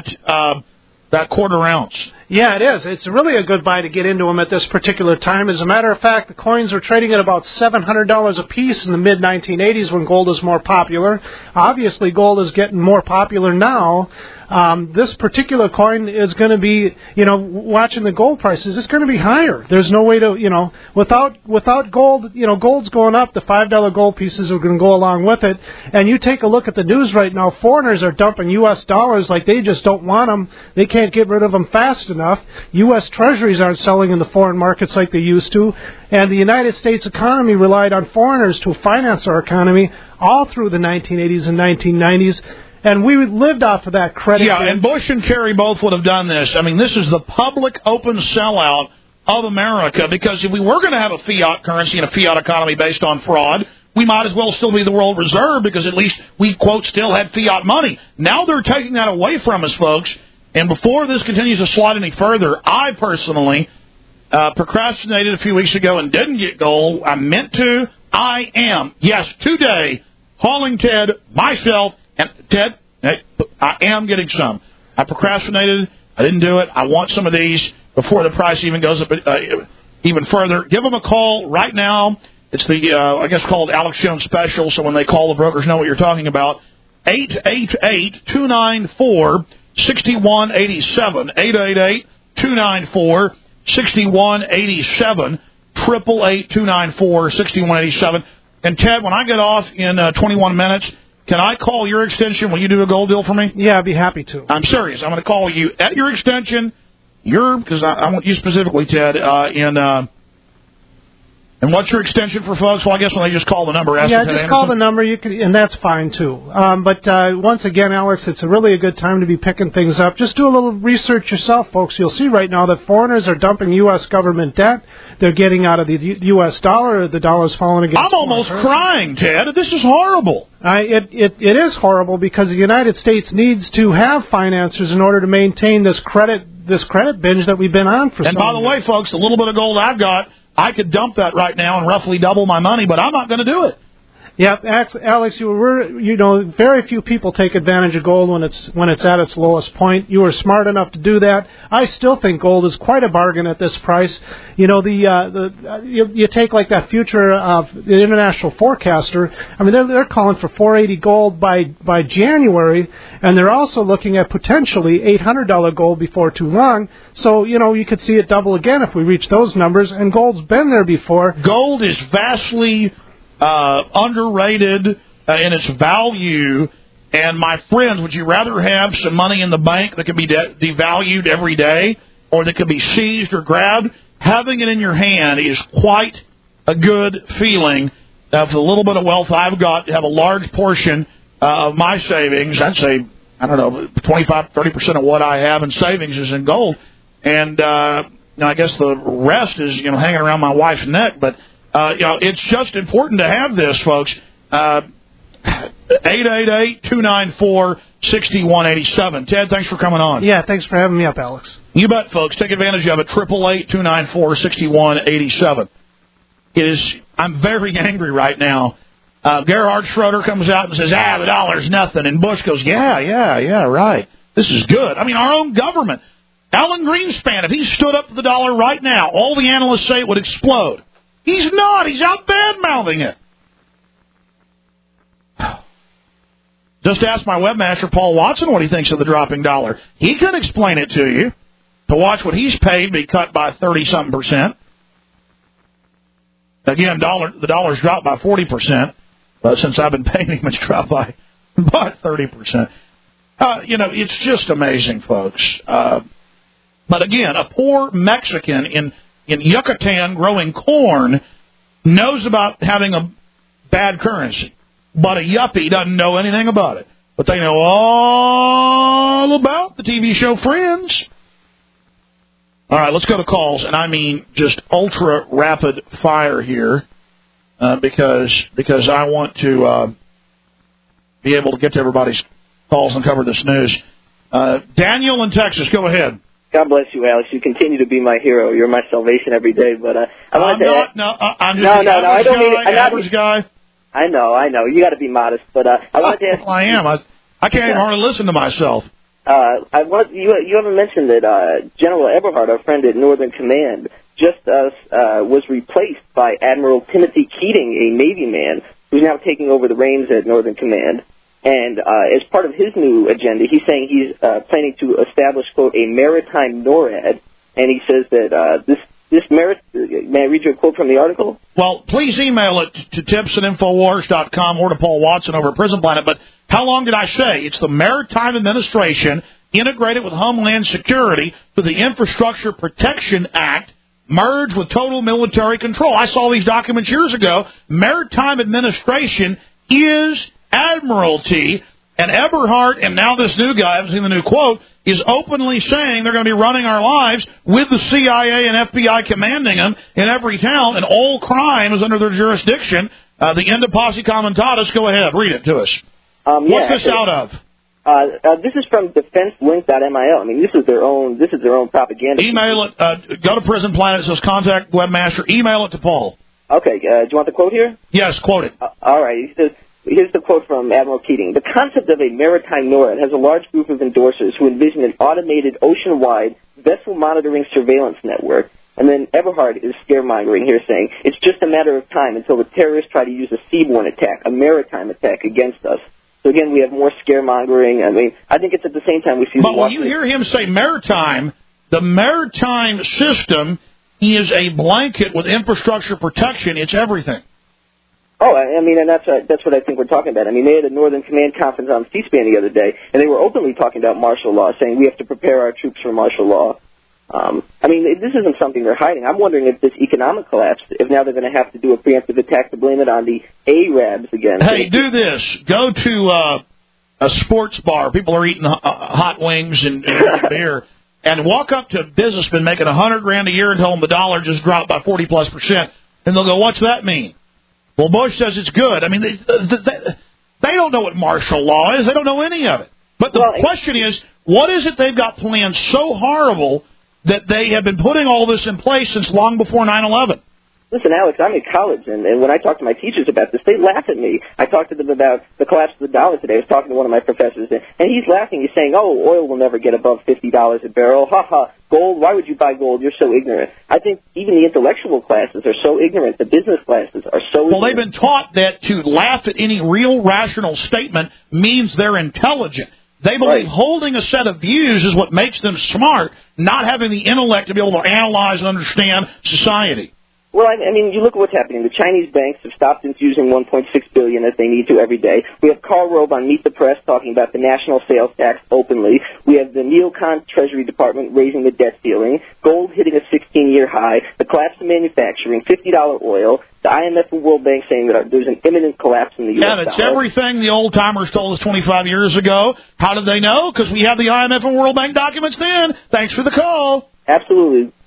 [SPEAKER 2] that quarter ounce.
[SPEAKER 11] Yeah, it is. It's really a good buy to get into them at this particular time. As a matter of fact, the coins were trading at about $700 a piece in the mid-1980s when gold was more popular. Obviously, gold is getting more popular now. This particular coin is going to be, watching the gold prices, it's going to be higher. There's no way to, without gold, gold's going up. The $5 gold pieces are going to go along with it. And you take a look at the news right now, foreigners are dumping U.S. dollars like they just don't want them. They can't get rid of them fast enough. U.S. treasuries aren't selling in the foreign markets like they used to. And the United States economy relied on foreigners to finance our economy all through the 1980s and 1990s. And we lived off of that credit.
[SPEAKER 2] Yeah, and Bush and Kerry both would have done this. I mean, this is the public open sellout of America, because if we were going to have a fiat currency and a fiat economy based on fraud, we might as well still be the world reserve, because at least we, quote, still had fiat money. Now they're taking that away from us, folks. And before this continues to slide any further, I personally procrastinated a few weeks ago and didn't get gold. I meant to. I am, yes, today, hauling Ted, myself, and Ted, I am getting some. I procrastinated. I didn't do it. I want some of these before the price even goes up even further. Give them a call right now. It's the, I guess, called Alex Jones Special, so when they call, the brokers know what you're talking about. 888-294-6187. 888-294-6187. 888-294-6187. And, Ted, when I get off in 21 minutes, can I call your extension? Will you do a gold deal for me?
[SPEAKER 11] Yeah, I'd be happy to.
[SPEAKER 2] I'm serious. I'm going to call you at your extension. Because I want you specifically, Ted, and what's your extension for folks? Well, I guess when they just call the number.
[SPEAKER 11] Yeah, just call the number, and that's fine, too. But once again, Alex, it's really a good time to be picking things up. Just do a little research yourself, folks. You'll see right now that foreigners are dumping U.S. government debt. They're getting out of the U.S. dollar. The dollar's falling against.
[SPEAKER 2] I'm almost crying, Ted. This is horrible.
[SPEAKER 11] It is horrible, because the United States needs to have financiers in order to maintain this credit binge that we've been on for so long.
[SPEAKER 2] And by the way, folks, the little bit of gold I've got, I could dump that right now and roughly double my money, but I'm not going to do it.
[SPEAKER 11] Yeah, Alex, very few people take advantage of gold when it's at its lowest point. You were smart enough to do that. I still think gold is quite a bargain at this price. You take like that future of the international forecaster. I mean, they're calling for $480 gold by January, and they're also looking at potentially $800 gold before too long. So you could see it double again if we reach those numbers. And gold's been there before.
[SPEAKER 2] Gold is vastly underrated in its value. And my friends, would you rather have some money in the bank that can be devalued every day, or that can be seized or grabbed? Having it in your hand is quite a good feeling. For the little bit of wealth I've got, to have a large portion of my savings, I'd say, 25-30% of what I have in savings is in gold. And I guess the rest is, hanging around my wife's neck. But, it's just important to have this, folks. 888-294-6187. Ted, thanks for coming on.
[SPEAKER 11] Yeah, thanks for having me up, Alex.
[SPEAKER 2] You bet, folks. Take advantage of it. 888-294-6187. I'm very angry right now. Gerhard Schroeder comes out and says, the dollar's nothing. And Bush goes, yeah, right. This is good. I mean, our own government. Alan Greenspan, if he stood up for the dollar right now, all the analysts say it would explode. He's not. He's out bad-mouthing it. Just ask my webmaster, Paul Watson, what he thinks of the dropping dollar. He can explain it to you. To watch what he's paid be cut by 30-something%. Again, the dollar's dropped by 40%. Since I've been paying him, it's dropped by 30%. It's just amazing, folks. But again, a poor Mexican in Yucatan growing corn knows about having a bad currency. But a yuppie doesn't know anything about it. But they know all about the TV show Friends. All right, let's go to calls. And I mean just ultra-rapid fire here because I want to be able to get to everybody's calls and cover this news. Daniel in Texas, go ahead.
[SPEAKER 15] God bless you, Alex. You continue to be my hero. You're my salvation every day. But
[SPEAKER 2] I'm just
[SPEAKER 15] I don't mean it.
[SPEAKER 2] Average guy.
[SPEAKER 15] I know. You got to be modest, but I wanted to ask.
[SPEAKER 2] I am. I can't even hardly listen to myself.
[SPEAKER 15] You haven't mentioned that General Eberhard, our friend at Northern Command, just was replaced by Admiral Timothy Keating, a Navy man who's now taking over the reins at Northern Command. And as part of his new agenda, he's saying he's planning to establish, quote, a maritime NORAD. And he says that this merit. May I read you a quote from the article?
[SPEAKER 2] Well, please email it to tips@infowars.com or to Paul Watson over at Prison Planet. But how long did I say? It's the Maritime Administration integrated with Homeland Security through the Infrastructure Protection Act, merged with total military control. I saw these documents years ago. Maritime Administration is Admiralty. And Eberhard, and now this new guy, I haven't seen the new quote, is openly saying they're going to be running our lives with the CIA and FBI commanding them in every town, and all crime is under their jurisdiction. The end of Posse Comitatus. Go ahead, read it to us. What's this out of?
[SPEAKER 15] This is from DefenseLink.mil. I mean, this is their own propaganda.
[SPEAKER 2] Email it. Go to Prison Planet. It says contact webmaster. Email it to Paul.
[SPEAKER 15] Okay. Do you want the quote here?
[SPEAKER 2] Yes, quote it.
[SPEAKER 15] All right. He says, here's the quote from Admiral Keating. The concept of a maritime NORAD has a large group of endorsers who envision an automated ocean-wide vessel monitoring surveillance network. And then Eberhard is scaremongering here, saying it's just a matter of time until the terrorists try to use a seaborne attack, a maritime attack against us. So again, we have more scaremongering. I mean, I think it's at the same time we see.
[SPEAKER 2] But when you hear him say maritime, the maritime system is a blanket with infrastructure protection. It's everything.
[SPEAKER 15] Oh, I mean, and that's what I think we're talking about. I mean, they had a Northern Command conference on C-SPAN the other day, and they were openly talking about martial law, saying we have to prepare our troops for martial law. I mean, this isn't something they're hiding. I'm wondering if this economic collapse, if now they're going to have to do a preemptive attack to blame it on the Arabs again.
[SPEAKER 2] Hey, do this. Go to a sports bar. People are eating hot wings and beer. And walk up to a businessman making $100,000 a year and tell them the dollar just dropped by 40+%. And they'll go, what's that mean? Well, Bush says it's good. I mean, they don't know what martial law is. They don't know any of it. But the question is, what is it they've got planned so horrible that they have been putting all this in place since long before 9/11?
[SPEAKER 15] Listen, Alex, I'm in college, and when I talk to my teachers about this, they laugh at me. I talked to them about the collapse of the dollar today. I was talking to one of my professors, and he's laughing. He's saying, oh, oil will never get above $50 a barrel. Ha ha. Gold, why would you buy gold? You're so ignorant. I think even the intellectual classes are so ignorant. The business classes are so ignorant.
[SPEAKER 2] Well, they've been taught that to laugh at any real rational statement means they're intelligent. They believe holding a set of views is what makes them smart, not having the intellect to be able to analyze and understand society.
[SPEAKER 15] Well, I mean, you look at what's happening. The Chinese banks have stopped infusing $1.6 billion as they need to every day. We have Karl Rove on Meet the Press talking about the national sales tax openly. We have the neocon Treasury Department raising the debt ceiling, gold hitting a 16-year high, the collapse of manufacturing, $50 oil, the IMF and World Bank saying that there's an imminent collapse in the U.S. dollar.
[SPEAKER 2] Yeah, that's everything the old-timers told us 25 years ago. How did they know? Because we have the IMF and World Bank documents then. Thanks for the call.
[SPEAKER 15] Absolutely.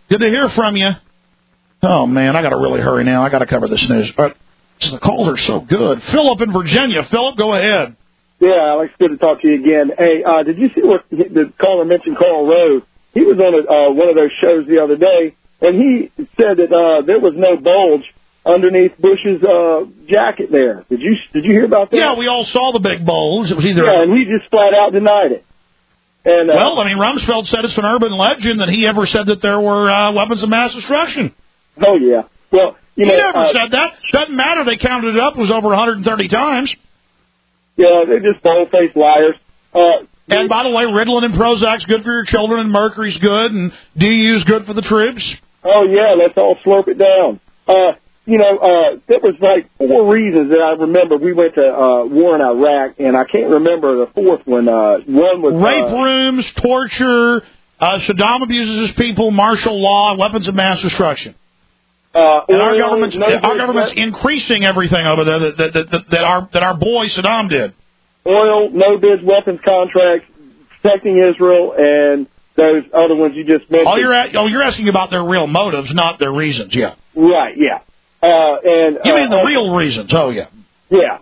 [SPEAKER 2] Good to hear from you. Oh, man, I got to really hurry now. I got to cover this news. But the calls are so good. Philip in Virginia. Philip, go ahead.
[SPEAKER 16] Yeah, Alex, good to talk to you again. Hey, did you see what the caller mentioned, Karl Rove? He was on one of those shows the other day, and he said that there was no bulge underneath Bush's jacket there. Did you hear about that?
[SPEAKER 2] Yeah, we all saw the big bulge. It was either
[SPEAKER 16] and he just flat out denied it. And
[SPEAKER 2] well, I mean, Rumsfeld said it's an urban legend that he ever said that there were weapons of mass destruction.
[SPEAKER 16] Oh yeah. Well,
[SPEAKER 2] he never said that. Doesn't matter. They counted it up. It was over 130 times.
[SPEAKER 16] Yeah, they're just bold-faced liars.
[SPEAKER 2] And by the way, Ritalin and Prozac's good for your children, and Mercury's good, and DU's good for the troops.
[SPEAKER 16] Oh yeah, let's all slurp it down. There was like 4 reasons that I remember we went to war in Iraq, and I can't remember the fourth one. One was
[SPEAKER 2] rape rooms, torture, Saddam abuses his people, martial law, weapons of mass destruction. And our government's increasing everything over there that our boy Saddam did.
[SPEAKER 16] Oil, no bids, weapons contracts, protecting Israel, and those other ones you just mentioned.
[SPEAKER 2] You're asking about their real motives, not their reasons. Yeah.
[SPEAKER 16] Right. Yeah.
[SPEAKER 2] You mean the real reasons? Oh yeah.
[SPEAKER 16] Yeah.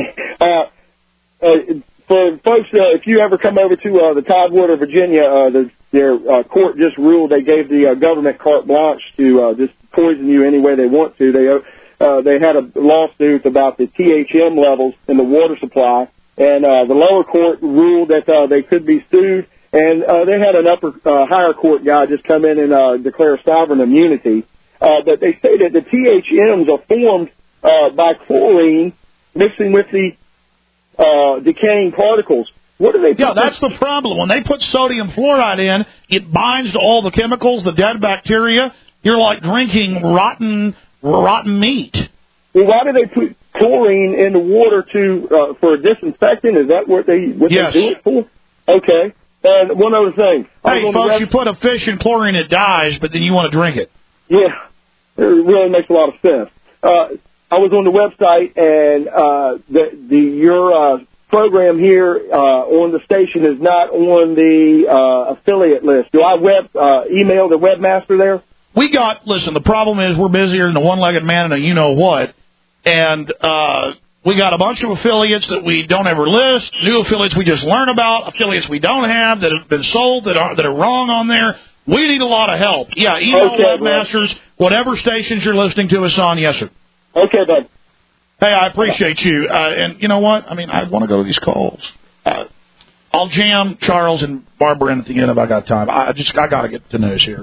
[SPEAKER 16] For folks, if you ever come over to the Tidewater, Virginia, their court just ruled they gave the government carte blanche to just poison you any way they want to. They had a lawsuit about the THM levels in the water supply, and the lower court ruled that they could be sued, and they had an higher court guy just come in and declare sovereign immunity. But they say that the THMs are formed by chlorine mixing with the decaying particles. What do they?
[SPEAKER 2] Yeah, that's the problem. When they put sodium fluoride in, it binds to all the chemicals, the dead bacteria. You're like drinking rotten meat.
[SPEAKER 16] Well, why do they put chlorine in the water for a disinfectant? Is that what they do it for? Okay. And one other thing.
[SPEAKER 2] Hey, folks, you put a fish in chlorine, it dies, but then you want to drink it.
[SPEAKER 16] Yeah, it really makes a lot of sense. I was on the website, and your program here on the station is not on the affiliate list. Do I email the webmaster there?
[SPEAKER 2] Listen, the problem is we're busier than a one-legged man and a you-know-what, and we got a bunch of affiliates that we don't ever list, new affiliates we just learn about, affiliates we don't have that have been sold that are wrong on there. We need a lot of help. Yeah, email webmasters, whatever stations you're listening to us on. Yes, sir.
[SPEAKER 16] Okay, bud.
[SPEAKER 2] Hey, I appreciate you. And you know what? I mean, I want to go to these calls. I'll jam Charles and Barbara in at the end if I got time. I got to get to news here.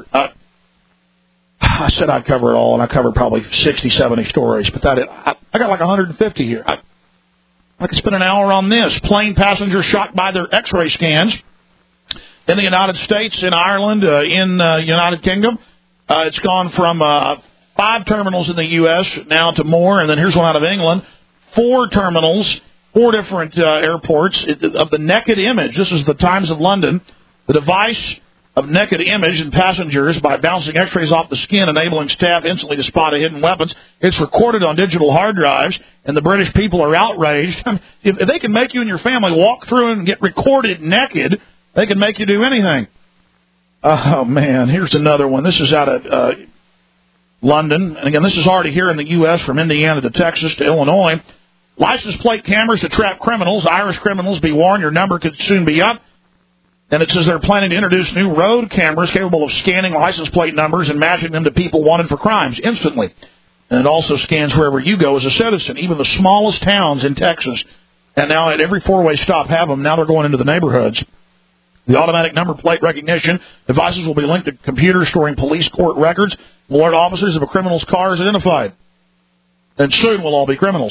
[SPEAKER 2] I said I'd cover it all, and I covered probably 60, 70 stories. But I got like 150 here. I could spend an hour on this. Plane passengers shocked by their X-ray scans in the United States, in Ireland, in United Kingdom. It's gone from 5 terminals in the U.S. now to more, and then here's one out of England. 4 terminals, 4 different airports of the naked image. This is the Times of London. The device of naked image in passengers by bouncing X-rays off the skin, enabling staff instantly to spot hidden weapons. It's recorded on digital hard drives, and the British people are outraged. If they can make you and your family walk through and get recorded naked, they can make you do anything. Oh, man, here's another one. This is out of London. And, again, this is already here in the U.S. from Indiana to Texas to Illinois. License plate cameras to trap criminals. Irish criminals, be warned, your number could soon be up. And it says they're planning to introduce new road cameras capable of scanning license plate numbers and matching them to people wanted for crimes instantly. And it also scans wherever you go as a citizen, even the smallest towns in Texas. And now at every 4-way stop have them. Now they're going into the neighborhoods. The automatic number plate recognition devices will be linked to computers storing police court records. Alert officers if a criminal's car is identified. And soon we'll all be criminals.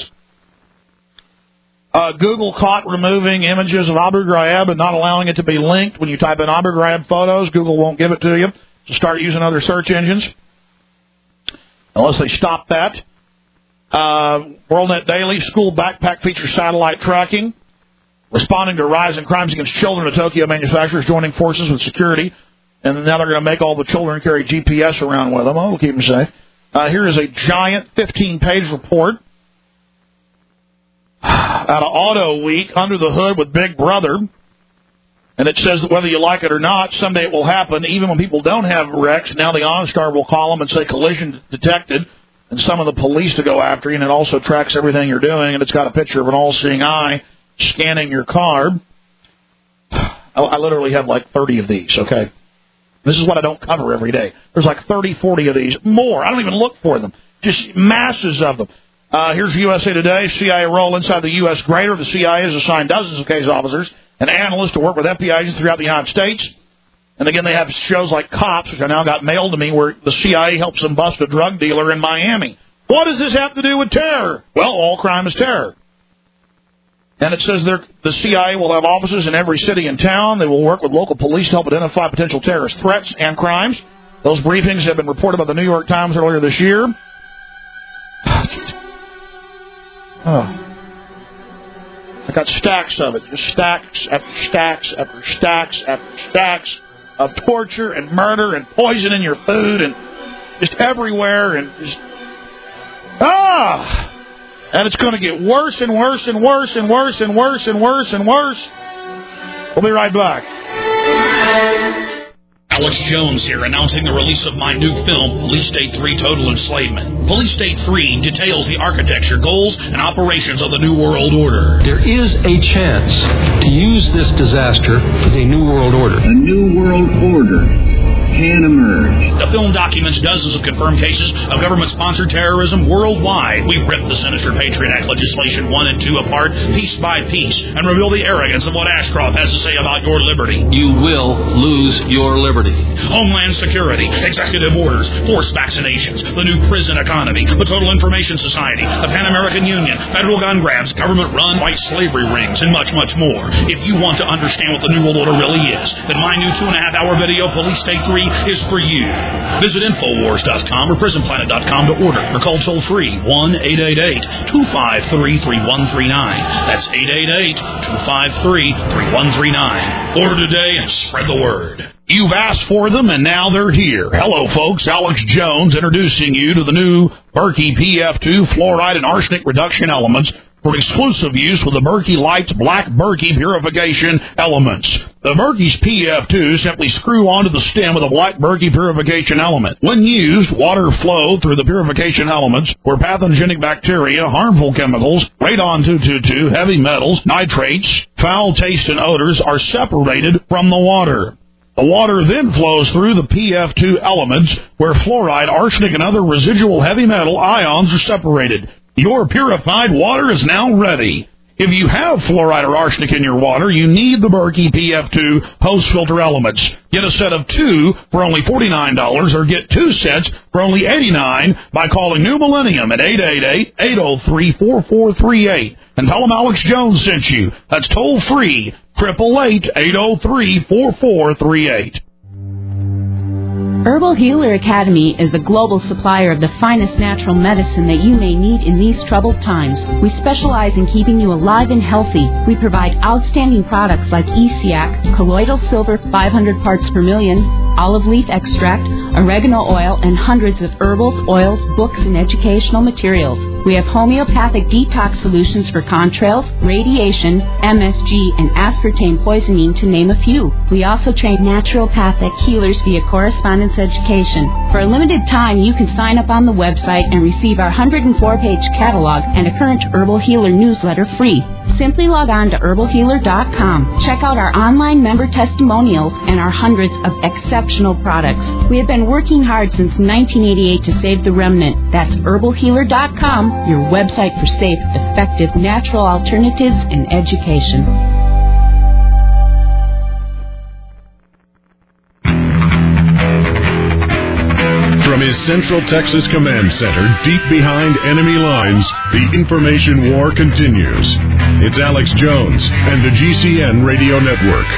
[SPEAKER 2] Google caught removing images of Abu Ghraib and not allowing it to be linked. When you type in Abu Ghraib photos, Google won't give it to you. So start using other search engines. Unless they stop that. WorldNet Daily, school backpack features satellite tracking. Responding to a rise in crimes against children, the Tokyo manufacturers joining forces with security. And now they're going to make all the children carry GPS around with them. Oh, we'll keep them safe. Here is a giant 15-page report out of Auto Week, Under the Hood with Big Brother. And it says that whether you like it or not, someday it will happen. Even when people don't have wrecks, now the OnStar will call them and say collision detected, and some of the police to go after you, and it also tracks everything you're doing, and it's got a picture of an all-seeing eye scanning your car. I literally have like 30 of these, okay? This is what I don't cover every day. There's like 30, 40 of these. More. I don't even look for them. Just masses of them. Here's USA Today. CIA role inside the U.S. greater. The CIA has assigned dozens of case officers and analysts to work with FBI agents throughout the United States. And again, they have shows like Cops, which I now got mailed to me, where the CIA helps them bust a drug dealer in Miami. What does this have to do with terror? Well, all crime is terror. And it says the CIA will have offices in every city and town. They will work with local police to help identify potential terrorist threats and crimes. Those briefings have been reported by the New York Times earlier this year. Oh. I got stacks of it, just stacks after stacks after stacks after stacks of torture and murder and poison in your food and just everywhere and just and it's going to get worse and worse and worse and worse and worse and worse and worse. We'll be right back.
[SPEAKER 17] Alex Jones here, announcing the release of my new film, Police State 3 Total Enslavement. Police State 3 details the architecture, goals, and operations of the New World Order.
[SPEAKER 18] There is a chance to use this disaster for the New World Order.
[SPEAKER 19] A New World Order can emerge.
[SPEAKER 17] The film documents dozens of confirmed cases of government-sponsored terrorism worldwide. We rip the sinister Patriot Act legislation 1 and 2 apart, piece by piece, and reveal the arrogance of what Ashcroft has to say about your liberty.
[SPEAKER 18] You will lose your liberty.
[SPEAKER 17] Homeland Security, executive orders, forced vaccinations, the new prison economy, the Total Information Society, the Pan American Union, federal gun grabs, government-run white slavery rings, and much, much more. If you want to understand what the New World Order really is, then my new 2.5-hour video, Police State 3, is for you. Visit Infowars.com or PrisonPlanet.com to order or call toll-free 1-888-253-3139. That's 888-253-3139. Order today and spread the word.
[SPEAKER 2] You've asked for them, and now they're here. Hello, folks. Alex Jones introducing you to the new Berkey PF2 fluoride and arsenic reduction elements for exclusive use with the Berkey Lights Black Berkey purification elements. The Berkey's PF2 simply screw onto the stem with a black Berkey purification element. When used, water flow through the purification elements where pathogenic bacteria, harmful chemicals, radon-222, heavy metals, nitrates, foul taste, and odors are separated from the water. The water then flows through the PF2 elements where fluoride, arsenic, and other residual heavy metal ions are separated. Your purified water is now ready. If you have fluoride or arsenic in your water, you need the Berkey PF2 hose filter elements. Get a set of 2 for only $49 or get 2 sets for only $89 by calling New Millennium at 888-803-4438. And tell them Alex Jones sent you. That's toll free, 888-803-4438.
[SPEAKER 20] Herbal Healer Academy is a global supplier of the finest natural medicine that you may need in these troubled times. We specialize in keeping you alive and healthy. We provide outstanding products like ESIAC, colloidal silver 500 parts per million, olive leaf extract, oregano oil, and hundreds of herbals, oils, books, and educational materials. We have homeopathic detox solutions for contrails, radiation, MSG, and aspartame poisoning, to name a few. We also train naturopathic healers via correspondence education. For a limited time, you can sign up on the website and receive our 104-page catalog and a current Herbal Healer newsletter free. Simply log on to herbalhealer.com. Check out our online member testimonials and our hundreds of exceptional products. We have been working hard since 1988 to save the remnant. That's herbalhealer.com, your website for safe, effective, natural alternatives in education.
[SPEAKER 1] From his Central Texas Command Center, deep behind enemy lines, the information war continues. It's Alex Jones and the GCN Radio Network.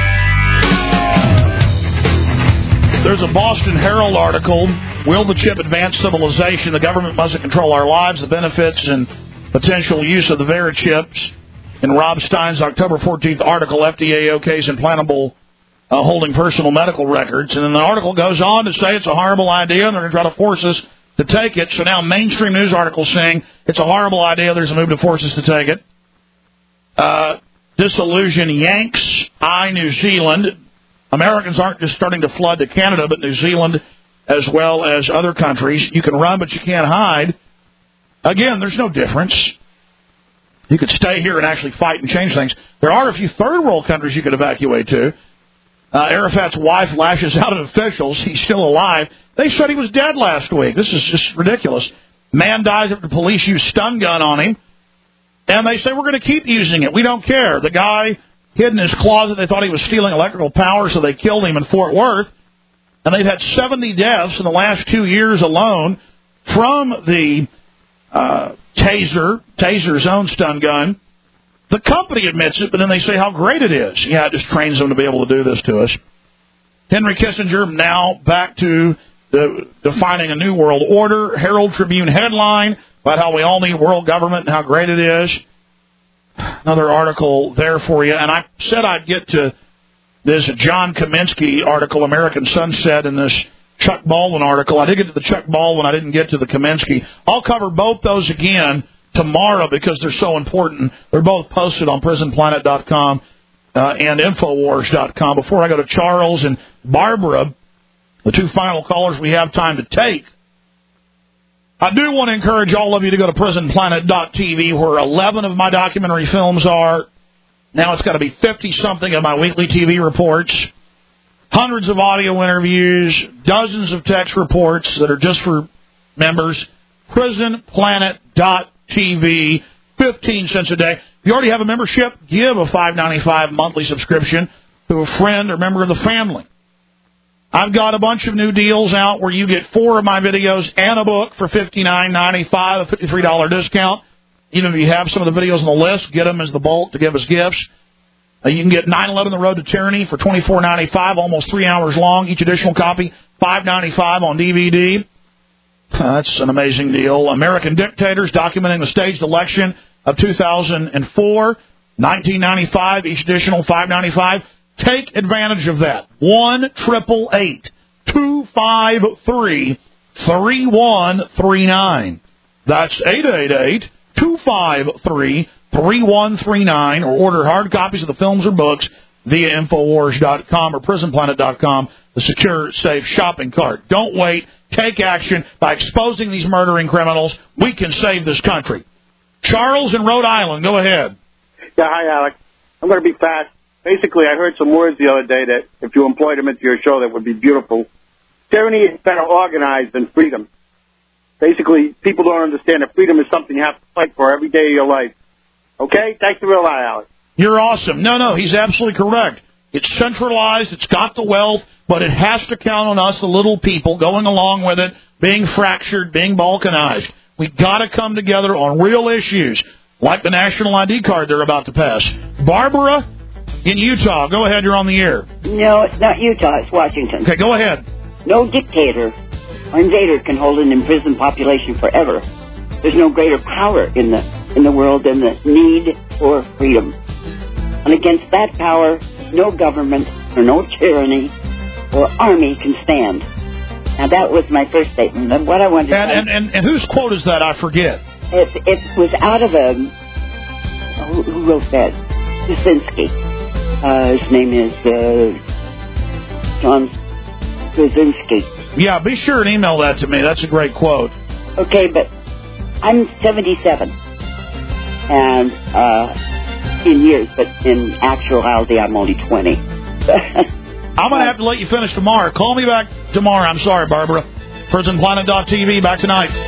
[SPEAKER 2] There's a Boston Herald article, Will the Chip Advance Civilization? The Government Mustn't Control Our Lives, the Benefits and Potential Use of the Verichips. In Rob Stein's October 14th article, FDA OKs implantable holding personal medical records. And then the article goes on to say it's a horrible idea and they're going to try to force us to take it. So now mainstream news articles saying it's a horrible idea, there's a move to force us to take it. disillusioned Yanks eye New Zealand. Americans aren't just starting to flood to Canada, but New Zealand as well as other countries. You can run, but you can't hide. Again, there's no difference. You could stay here and actually fight and change things. There are a few third world countries you could evacuate to. Arafat's wife lashes out at officials. He's still alive. They said he was dead last week. This is just ridiculous. Man dies after the police use stun gun on him. And they say, we're going to keep using it. We don't care. The guy hid in his closet. They thought he was stealing electrical power, so they killed him in Fort Worth. And they've had 70 deaths in the last 2 years alone from the Taser's own stun gun. The company admits it, but then they say how great it is. Yeah, it just trains them to be able to do this to us. Henry Kissinger now back to defining a new world order. Herald Tribune headline about how we all need world government and how great it is. Another article there for you. And I said I'd get to this John Kaminsky article, American Sunset, and this Chuck Baldwin article. I did get to the Chuck Baldwin. I didn't get to the Kaminsky. I'll cover both those again tomorrow because they're so important. They're both posted on prisonplanet.com and Infowars.com. Before I go to Charles and Barbara, the two final callers we have time to take, I do want to encourage all of you to go to prisonplanet.tv where 11 of my documentary films are. Now it's got to be 50-something of my weekly TV reports, hundreds of audio interviews, dozens of text reports that are just for members. prisonplanet.tv, 15 cents a day. If you already have a membership, give a $5.95 monthly subscription to a friend or member of the family. I've got a bunch of new deals out where you get 4 of my videos and a book for $59.95, a $53 discount. Even if you have some of the videos on the list, get them as the bulk to give us gifts. You can get 9/11 The Road to Tyranny for $24.95, almost 3 hours long. Each additional copy, $5.95 on DVD. That's an amazing deal. American Dictators, documenting the staged election of 2004, $19.95, each additional $5.95. Take advantage of that. 1-888-253-3139. That's 888-253-3139, or order hard copies of the films or books via Infowars.com or PrisonPlanet.com, the secure, safe shopping cart. Don't wait. Take action. By exposing these murdering criminals, we can save this country. Charles in Rhode Island, go ahead.
[SPEAKER 21] Yeah, hi, Alex. I'm going to be fast. Basically, I heard some words the other day that if you employed them into your show, that would be beautiful. Tyranny is better organized than freedom. Basically, people don't understand that freedom is something you have to fight for every day of your life. Okay? Thanks a real lot, Alex.
[SPEAKER 2] You're awesome. No, he's absolutely correct. It's centralized, it's got the wealth, but it has to count on us, the little people, going along with it, being fractured, being balkanized. We've got to come together on real issues, like the national ID card they're about to pass. Barbara in Utah, go ahead, you're on the air.
[SPEAKER 22] No, it's not Utah, it's Washington.
[SPEAKER 2] Okay, go ahead.
[SPEAKER 22] No dictator or invader can hold an imprisoned population forever. There's no greater power in the world than the need for freedom. And against that power, no government or no tyranny or army can stand. Now, that was my first statement. And what I wanted to say...
[SPEAKER 2] And whose quote is that? I forget.
[SPEAKER 22] It was out of a... Who wrote that? Krasinski. His name is John Krasinski.
[SPEAKER 2] Yeah, be sure and email that to me. That's a great quote.
[SPEAKER 22] Okay, but I'm 77. And in years, but in actuality, I'm only 20.
[SPEAKER 2] I'm going to have to let you finish tomorrow. Call me back tomorrow. I'm sorry, Barbara. PrisonPlanet.tv, back tonight.